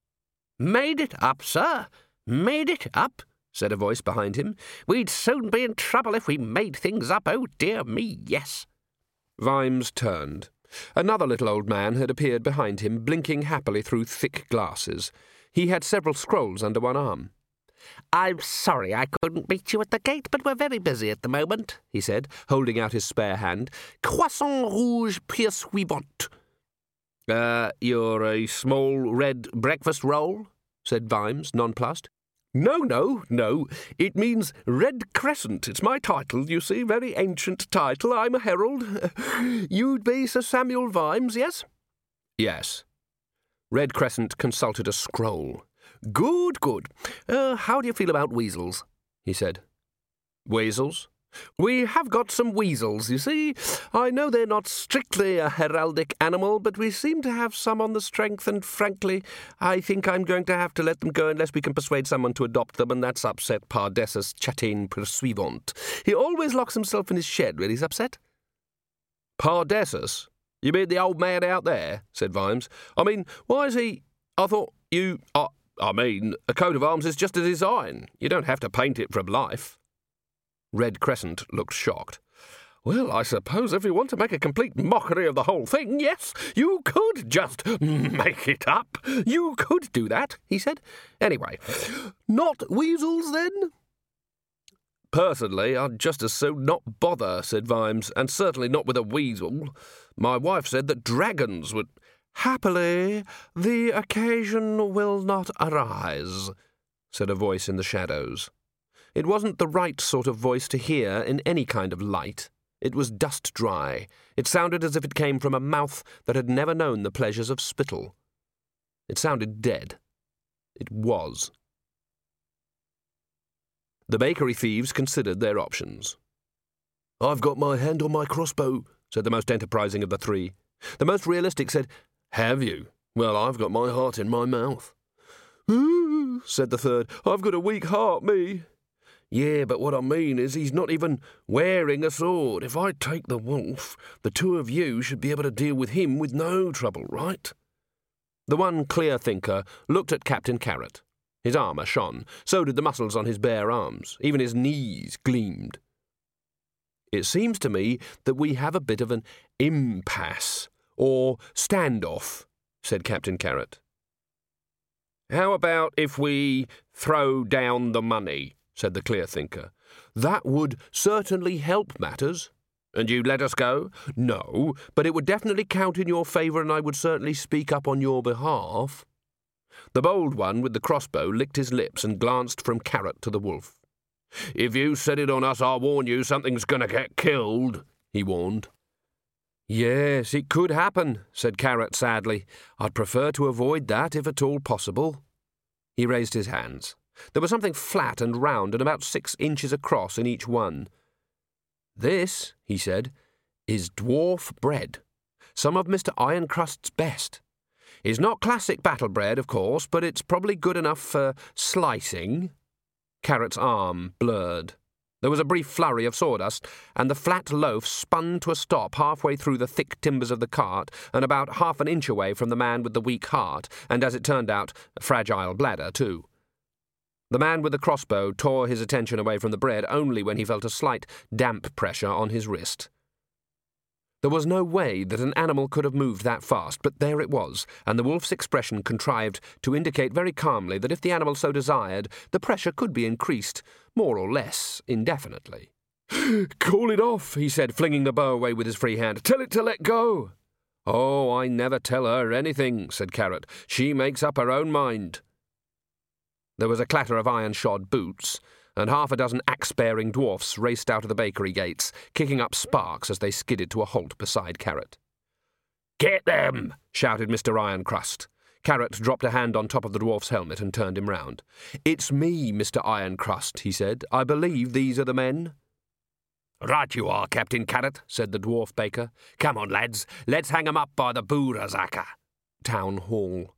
"Made it up, sir? Made it up?" said a voice behind him. "We'd soon be in trouble if we made things up, oh dear me, yes." Vimes turned. Another little old man had appeared behind him, blinking happily through thick glasses. He had several scrolls under one arm. "I'm sorry I couldn't meet you at the gate, but we're very busy at the moment," he said, holding out his spare hand. "Croissant rouge poursuivant." Uh, you're a small red breakfast roll?" said Vimes, nonplussed. "No, no, no. It means Red Crescent. It's my title, you see, very ancient title. I'm a herald. You'd be Sir Samuel Vimes, yes?" "Yes." Red Crescent consulted a scroll. "Good, good. Uh, how do you feel about weasels?" he said. "Weasels?" "We have got some weasels, you see. I know they're not strictly a heraldic animal, but we seem to have some on the strength, and frankly, I think I'm going to have to let them go unless we can persuade someone to adopt them, and that's upset Pardessus Chatain Pursuivant. He always locks himself in his shed when he's upset." "Pardessus? You mean the old man out there?" said Vimes. "I mean, why is he... I thought you... I, I mean, a coat of arms is just a design. You don't have to paint it from life." Red Crescent looked shocked. "Well, I suppose if you want to make a complete mockery of the whole thing, yes, you could just make it up. You could do that," he said. "Anyway, not weasels, then?" "Personally, I'd just as soon not bother," said Vimes, "and certainly not with a weasel. My wife said that dragons would—" "Happily, the occasion will not arise," said a voice in the shadows. It wasn't the right sort of voice to hear in any kind of light. It was dust-dry. It sounded as if it came from a mouth that had never known the pleasures of spittle. It sounded dead. It was. The bakery thieves considered their options. "I've got my hand on my crossbow," said the most enterprising of the three. The most realistic said, "Have you? Well, I've got my heart in my mouth." "Ooh," said the third, "I've got a weak heart, me." "Yeah, but what I mean is he's not even wearing a sword. If I take the wolf, the two of you should be able to deal with him with no trouble, right?" The one clear thinker looked at Captain Carrot. His armour shone. So did the muscles on his bare arms. Even his knees gleamed. "It seems to me that we have a bit of an impasse, or standoff," said Captain Carrot. "How about if we throw down the money?" said the clear thinker. "That would certainly help matters." "And you'd let us go?" "No, but it would definitely count in your favour, and I would certainly speak up on your behalf." The bold one with the crossbow licked his lips and glanced from Carrot to the wolf. "If you set it on us, I'll warn you, something's going to get killed," he warned. "Yes, it could happen," said Carrot sadly. "I'd prefer to avoid that, if at all possible." He raised his hands. There was something flat and round and about six inches across in each one. "This," he said, "is dwarf bread. Some of Mister Ironcrust's best. It's not classic battle bread, of course, but it's probably good enough for slicing. Carrot's arm blurred. There was a brief flurry of sawdust, and the flat loaf spun to a stop halfway through the thick timbers of the cart and about half an inch away from the man with the weak heart, and, as it turned out, a fragile bladder, too. The man with the crossbow tore his attention away from the bread only when he felt a slight damp pressure on his wrist. There was no way that an animal could have moved that fast, but there it was, and the wolf's expression contrived to indicate very calmly that if the animal so desired, the pressure could be increased, more or less, indefinitely. "Call it off," he said, flinging the bow away with his free hand. "Tell it to let go." "Oh, I never tell her anything," said Carrot. "She makes up her own mind." There was a clatter of iron-shod boots, and half a dozen axe-bearing dwarfs raced out of the bakery gates, kicking up sparks as they skidded to a halt beside Carrot. "Get them!" shouted Mister Ironcrust. Carrot dropped a hand on top of the dwarf's helmet and turned him round. "It's me, Mister Ironcrust," he said. "I believe these are the men." "Right you are, Captain Carrot," said the dwarf baker. "Come on, lads, let's hang 'em up by the Boorazaka." Town Hall.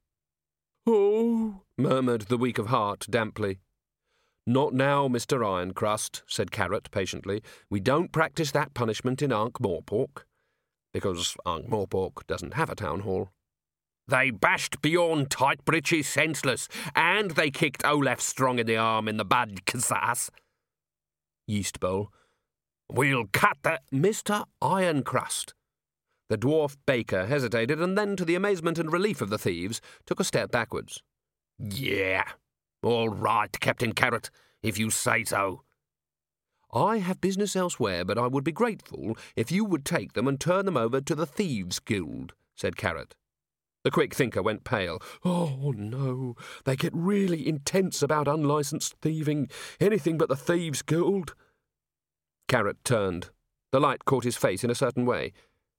"Oh," murmured the weak of heart damply. "Not now, Mister Ironcrust," said Carrot patiently. "We don't practice that punishment in Ankh-Morpork, because Ankh-Morpork doesn't have a town hall." "They bashed Bjorn Tightbreeches senseless, and they kicked Olaf Strong in the arm in the Bad Kazas." Yeast Bowl. "We'll cut the—" "Mister Ironcrust." The dwarf baker hesitated, and then, to the amazement and relief of the thieves, took a step backwards. "Yeah, all right, Captain Carrot, if you say so." "I have business elsewhere, but I would be grateful if you would take them and turn them over to the Thieves' Guild," said Carrot. The quick thinker went pale. "Oh, no, they get really intense about unlicensed thieving. Anything but the Thieves' Guild." Carrot turned. The light caught his face in a certain way.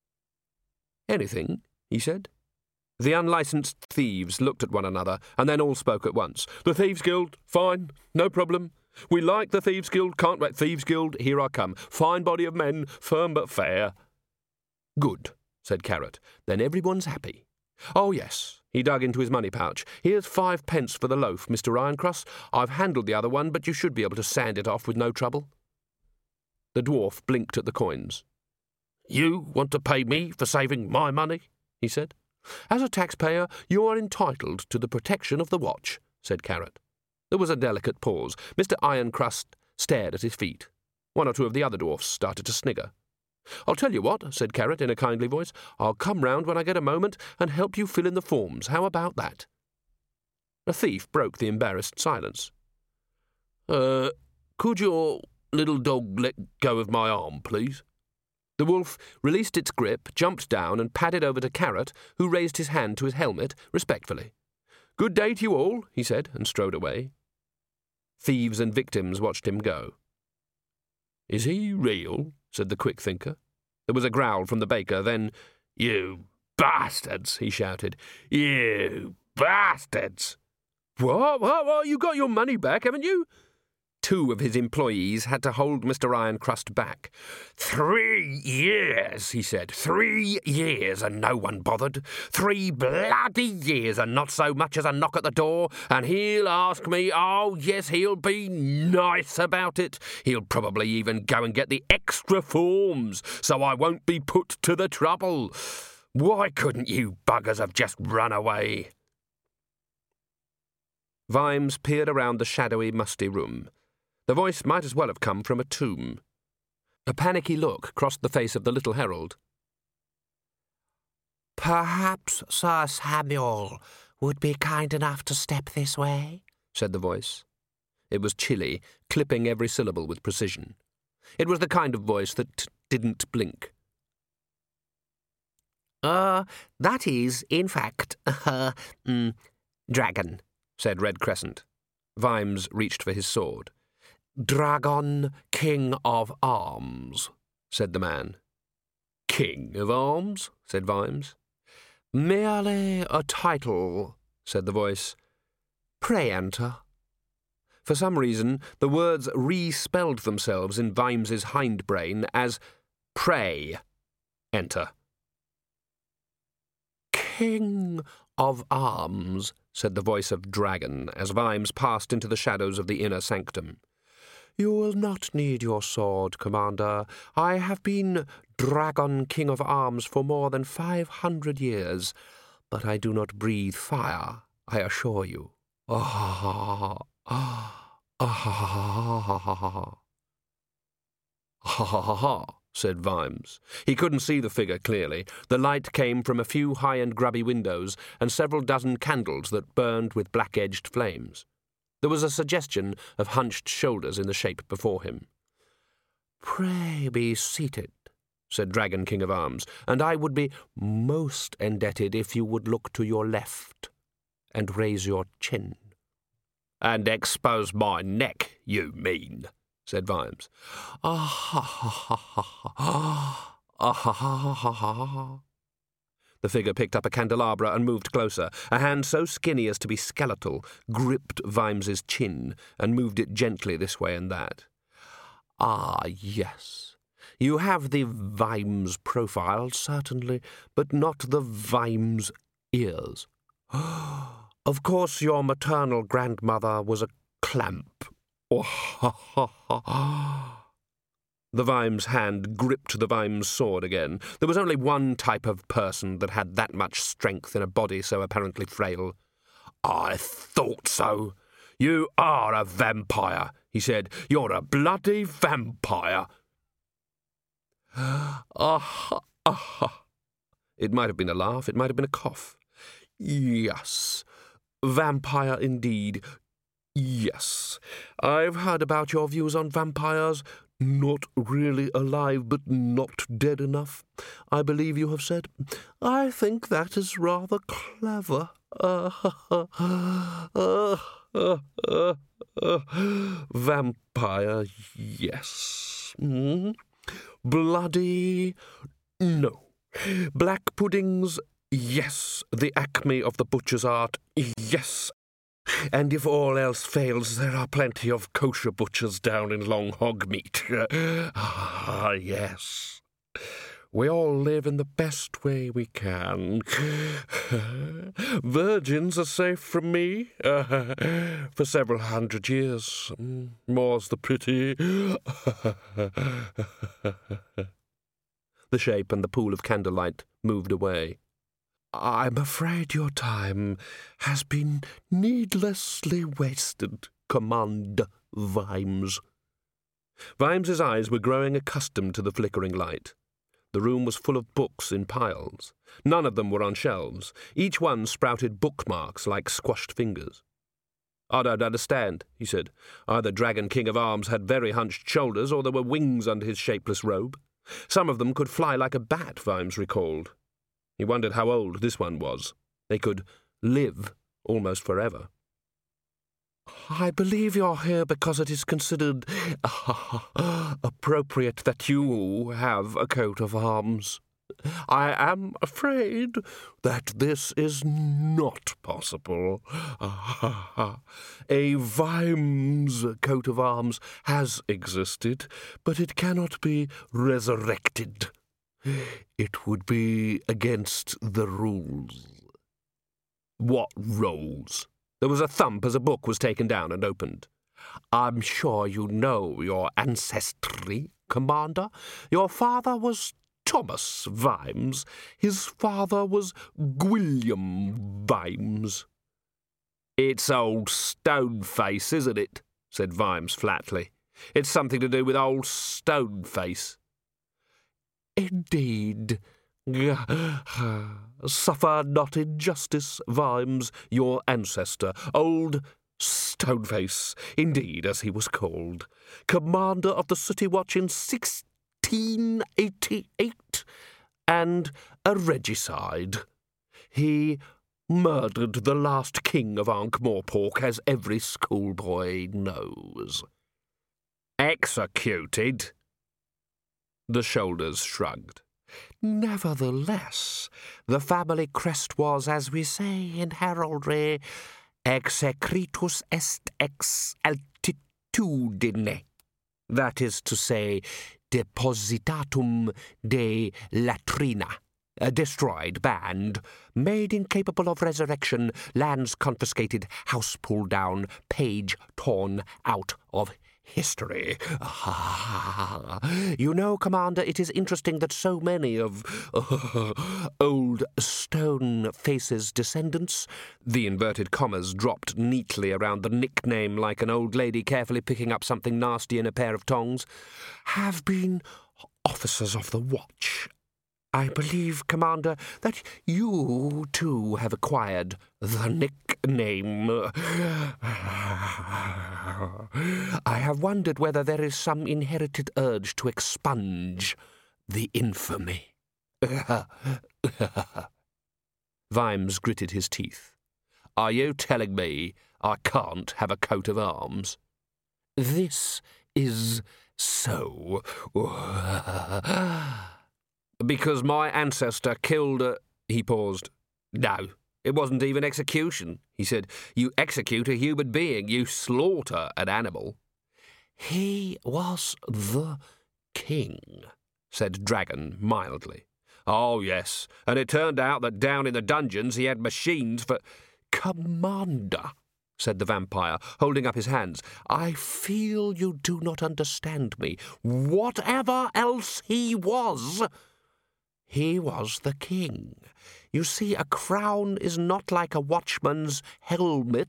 "Anything?" he said. The unlicensed thieves looked at one another, and then all spoke at once. "The Thieves' Guild, fine, no problem. We like the Thieves' Guild, can't wait. Thieves' Guild, here I come. Fine body of men, firm but fair." "Good," said Carrot. "Then everyone's happy. Oh, yes." He dug into his money pouch. "Here's five pence for the loaf, Mister Ironcrust. I've handled the other one, but you should be able to sand it off with no trouble." The dwarf blinked at the coins. "You want to pay me for saving my money?" he said. "As a taxpayer, you are entitled to the protection of the watch," said Carrot. There was a delicate pause. Mister Ironcrust stared at his feet. One or two of the other dwarfs started to snigger. "I'll tell you what," said Carrot in a kindly voice. "I'll come round when I get a moment and help you fill in the forms. How about that?" A thief broke the embarrassed silence. Uh, could your little dog let go of my arm, please?" The wolf released its grip, jumped down, and padded over to Carrot, who raised his hand to his helmet respectfully. "Good day to you all," he said, and strode away. Thieves and victims watched him go. "Is he real?" said the quick thinker. There was a growl from the baker, then, "You bastards!" he shouted. "You bastards!" What? What? What? You got your money back, haven't you?" Two of his employees had to hold Mister Ironcrust back. Three years, he said. Three years, and no one bothered. Three bloody years, and not so much as a knock at the door, and he'll ask me, oh, yes, he'll be nice about it. He'll probably even go and get the extra forms, so I won't be put to the trouble. Why couldn't you buggers have just run away? Vimes peered around the shadowy, musty room. The voice might as well have come from a tomb. A panicky look crossed the face of the little herald. "Perhaps Sir Samuel would be kind enough to step this way," said the voice. It was chilly, clipping every syllable with precision. It was the kind of voice that didn't blink. Uh, that is, in fact, uh, mm, dragon, said Red Crescent. Vimes reached for his sword. Dragon, King of Arms, said the man. King of Arms, said Vimes. Merely a title, said the voice. Pray enter. For some reason, the words re-spelled themselves in Vimes's hindbrain as pray enter. King "Of arms," said the voice of Dragon, as Vimes passed into the shadows of the inner sanctum. "You will not need your sword, Commander. I have been Dragon King of Arms for more than five hundred years, but I do not breathe fire, I assure you. Ah, ah, ah, ah, said Vimes. He couldn't see the figure clearly. The light came from a few high and grubby windows and several dozen candles that burned with black-edged flames. There was a suggestion of hunched shoulders in the shape before him. "Pray be seated," said Dragon King of Arms, "and I would be most indebted if you would look to your left and raise your chin." "And expose my neck, you mean?" said Vimes. "Ah ha ha ha ha ha ah ha ha ha ha ha." The figure picked up a candelabra and moved closer. A hand so skinny as to be skeletal gripped Vimes's chin and moved it gently this way and that. "Ah, yes. You have the Vimes profile, certainly, but not the Vimes ears. Of course your maternal grandmother was a clamp." Oh, ha, ha, ha. The Vimes hand gripped the Vimes sword again. There was only one type of person that had that much strength in a body so apparently frail. "I thought so. You are a vampire," he said. "You're a bloody vampire." Ah, ha, ah, ha. It might have been a laugh, it might have been a cough. "Yes, vampire indeed. Yes, I've heard about your views on vampires. Not really alive, but not dead enough, I believe you have said. I think that is rather clever. Uh, uh, uh, uh, uh, uh. Vampire, yes. Mm. Bloody, no. Black puddings, yes. The acme of the butcher's art, yes. And if all else fails, there are plenty of kosher butchers down in Long Hog Meat. Ah, yes. We all live in the best way we can. Virgins are safe from me uh, for several hundred years. More's the pity. The shape and the pool of candlelight moved away. "I'm afraid your time has been needlessly wasted, Commander Vimes." Vimes's eyes were growing accustomed to the flickering light. The room was full of books in piles. None of them were on shelves. Each one sprouted bookmarks like squashed fingers. "I don't understand," he said. Either Dragon King of Arms had very hunched shoulders, or there were wings under his shapeless robe. Some of them could fly like a bat, Vimes recalled. He wondered how old this one was. They could live almost forever. "I believe you're here because it is considered uh, appropriate that you have a coat of arms. I am afraid that this is not possible. A Vimes coat of arms has existed, but it cannot be resurrected. It would be against the rules." "What rules?" There was a thump as a book was taken down and opened. "I'm sure you know your ancestry, Commander. Your father was Thomas Vimes. His father was Gwilliam Vimes." "It's old Stoneface, isn't it?" said Vimes flatly. "It's something to do with old Stoneface." "Indeed. Suffer not injustice, Vimes, your ancestor, old Stoneface, indeed, as he was called, commander of the City Watch in sixteen eighty-eight, and a regicide. He murdered the last king of Ankh-Morpork, as every schoolboy knows." "Executed?" The shoulders shrugged. "Nevertheless, the family crest was, as we say in heraldry, execretus est ex altitudine. That is to say, depositatum de latrina. Uh, destroyed, banned, made incapable of resurrection, lands confiscated, house pulled down, page torn out of history. Ah, you know, Commander, it is interesting that so many of uh, old Stone-Face's descendants, the inverted commas dropped neatly around the nickname like an old lady carefully picking up something nasty in a pair of tongs, have been officers of the watch. I believe, Commander, that you, too, have acquired the nickname. I have wondered whether there is some inherited urge to expunge the infamy. Vimes gritted his teeth. Are you telling me I can't have a coat of arms? This is so. Because my ancestor killed a... He paused. No, it wasn't even execution, he said. You execute a human being. You slaughter an animal. He was the king, said Dragon mildly. Oh, yes, and it turned out that down in the dungeons he had machines for... Commander, said the vampire, holding up his hands, I feel you do not understand me. Whatever else he was... He was the king. You see, a crown is not like a watchman's helmet.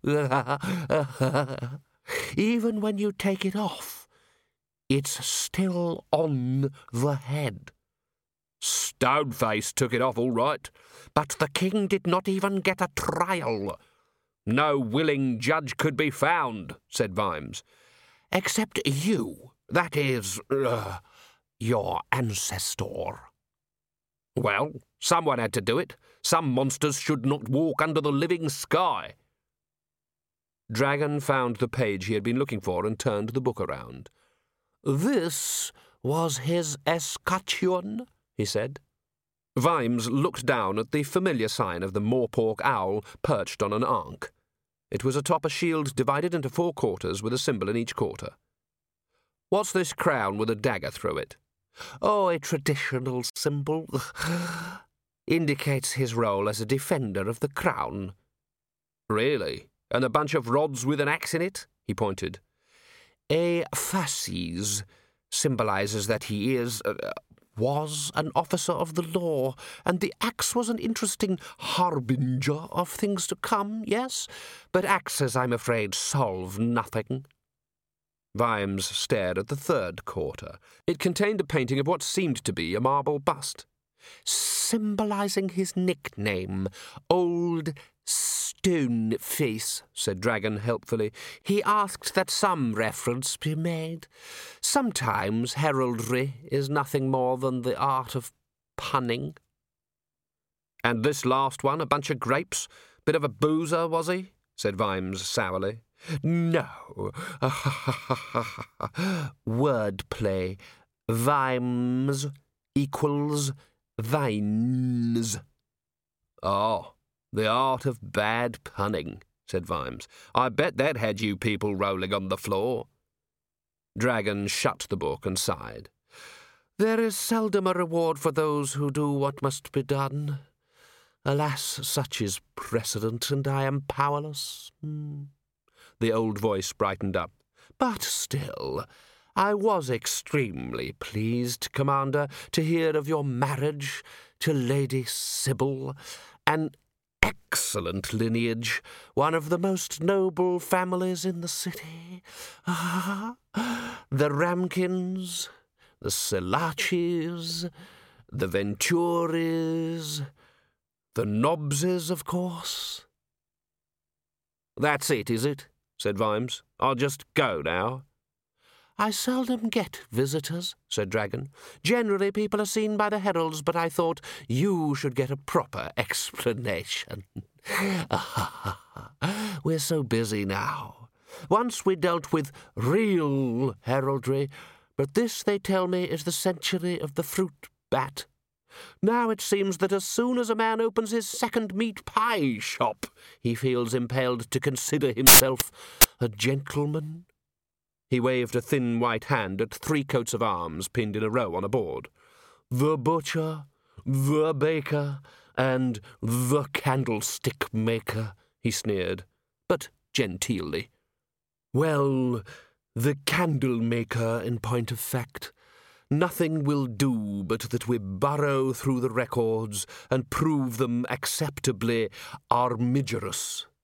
Even when you take it off, it's still on the head. Stoneface took it off all right. But the king did not even get a trial. No willing judge could be found, said Vimes. Except you. That is, uh, your ancestor. Well, someone had to do it. Some monsters should not walk under the living sky. Dragon found the page he had been looking for and turned the book around. This was his escutcheon, he said. Vimes looked down at the familiar sign of the Morpork owl perched on an ankh. It was atop a shield divided into four quarters with a symbol in each quarter. What's this crown with a dagger through it? Oh, a traditional symbol. Indicates his role as a defender of the crown. Really? And a bunch of rods with an axe in it? He pointed. A fasces symbolizes that he is, uh, was an officer of the law, and the axe was an interesting harbinger of things to come, yes? But axes, I'm afraid, solve nothing. Vimes stared at the third quarter. It contained a painting of what seemed to be a marble bust. Symbolizing his nickname, Old Stone-Face, said Dragon helpfully. He asked that some reference be made. Sometimes heraldry is nothing more than the art of punning. And this last one, a bunch of grapes? Bit of a boozer, was he? Said Vimes sourly. No. Wordplay. Vimes equals vines. Oh, the art of bad punning, said Vimes. I bet that had you people rolling on the floor. Dragon shut the book and sighed. There is seldom a reward for those who do what must be done. Alas, such is precedent, and I am powerless. Hmm. The old voice brightened up. But still, I was extremely pleased, Commander, to hear of your marriage to Lady Sybil. An excellent lineage, one of the most noble families in the city. Ah, the Ramkins, the Selachis, the Venturis, the Nobbses, of course. That's it, is it? Said Vimes. I'll just go now. I seldom get visitors, said Dragon. Generally people are seen by the heralds, but I thought you should get a proper explanation. We're so busy now. Once we dealt with real heraldry, but this, they tell me, is the century of the fruit bat. Now it seems that as soon as a man opens his second meat pie shop, he feels impelled to consider himself a gentleman. He waved a thin white hand at three coats of arms pinned in a row on a board. The butcher, the baker and the candlestick maker, he sneered, but genteelly. Well, the candle maker, in point of fact. Nothing will do but that we burrow through the records and prove them acceptably armigerous.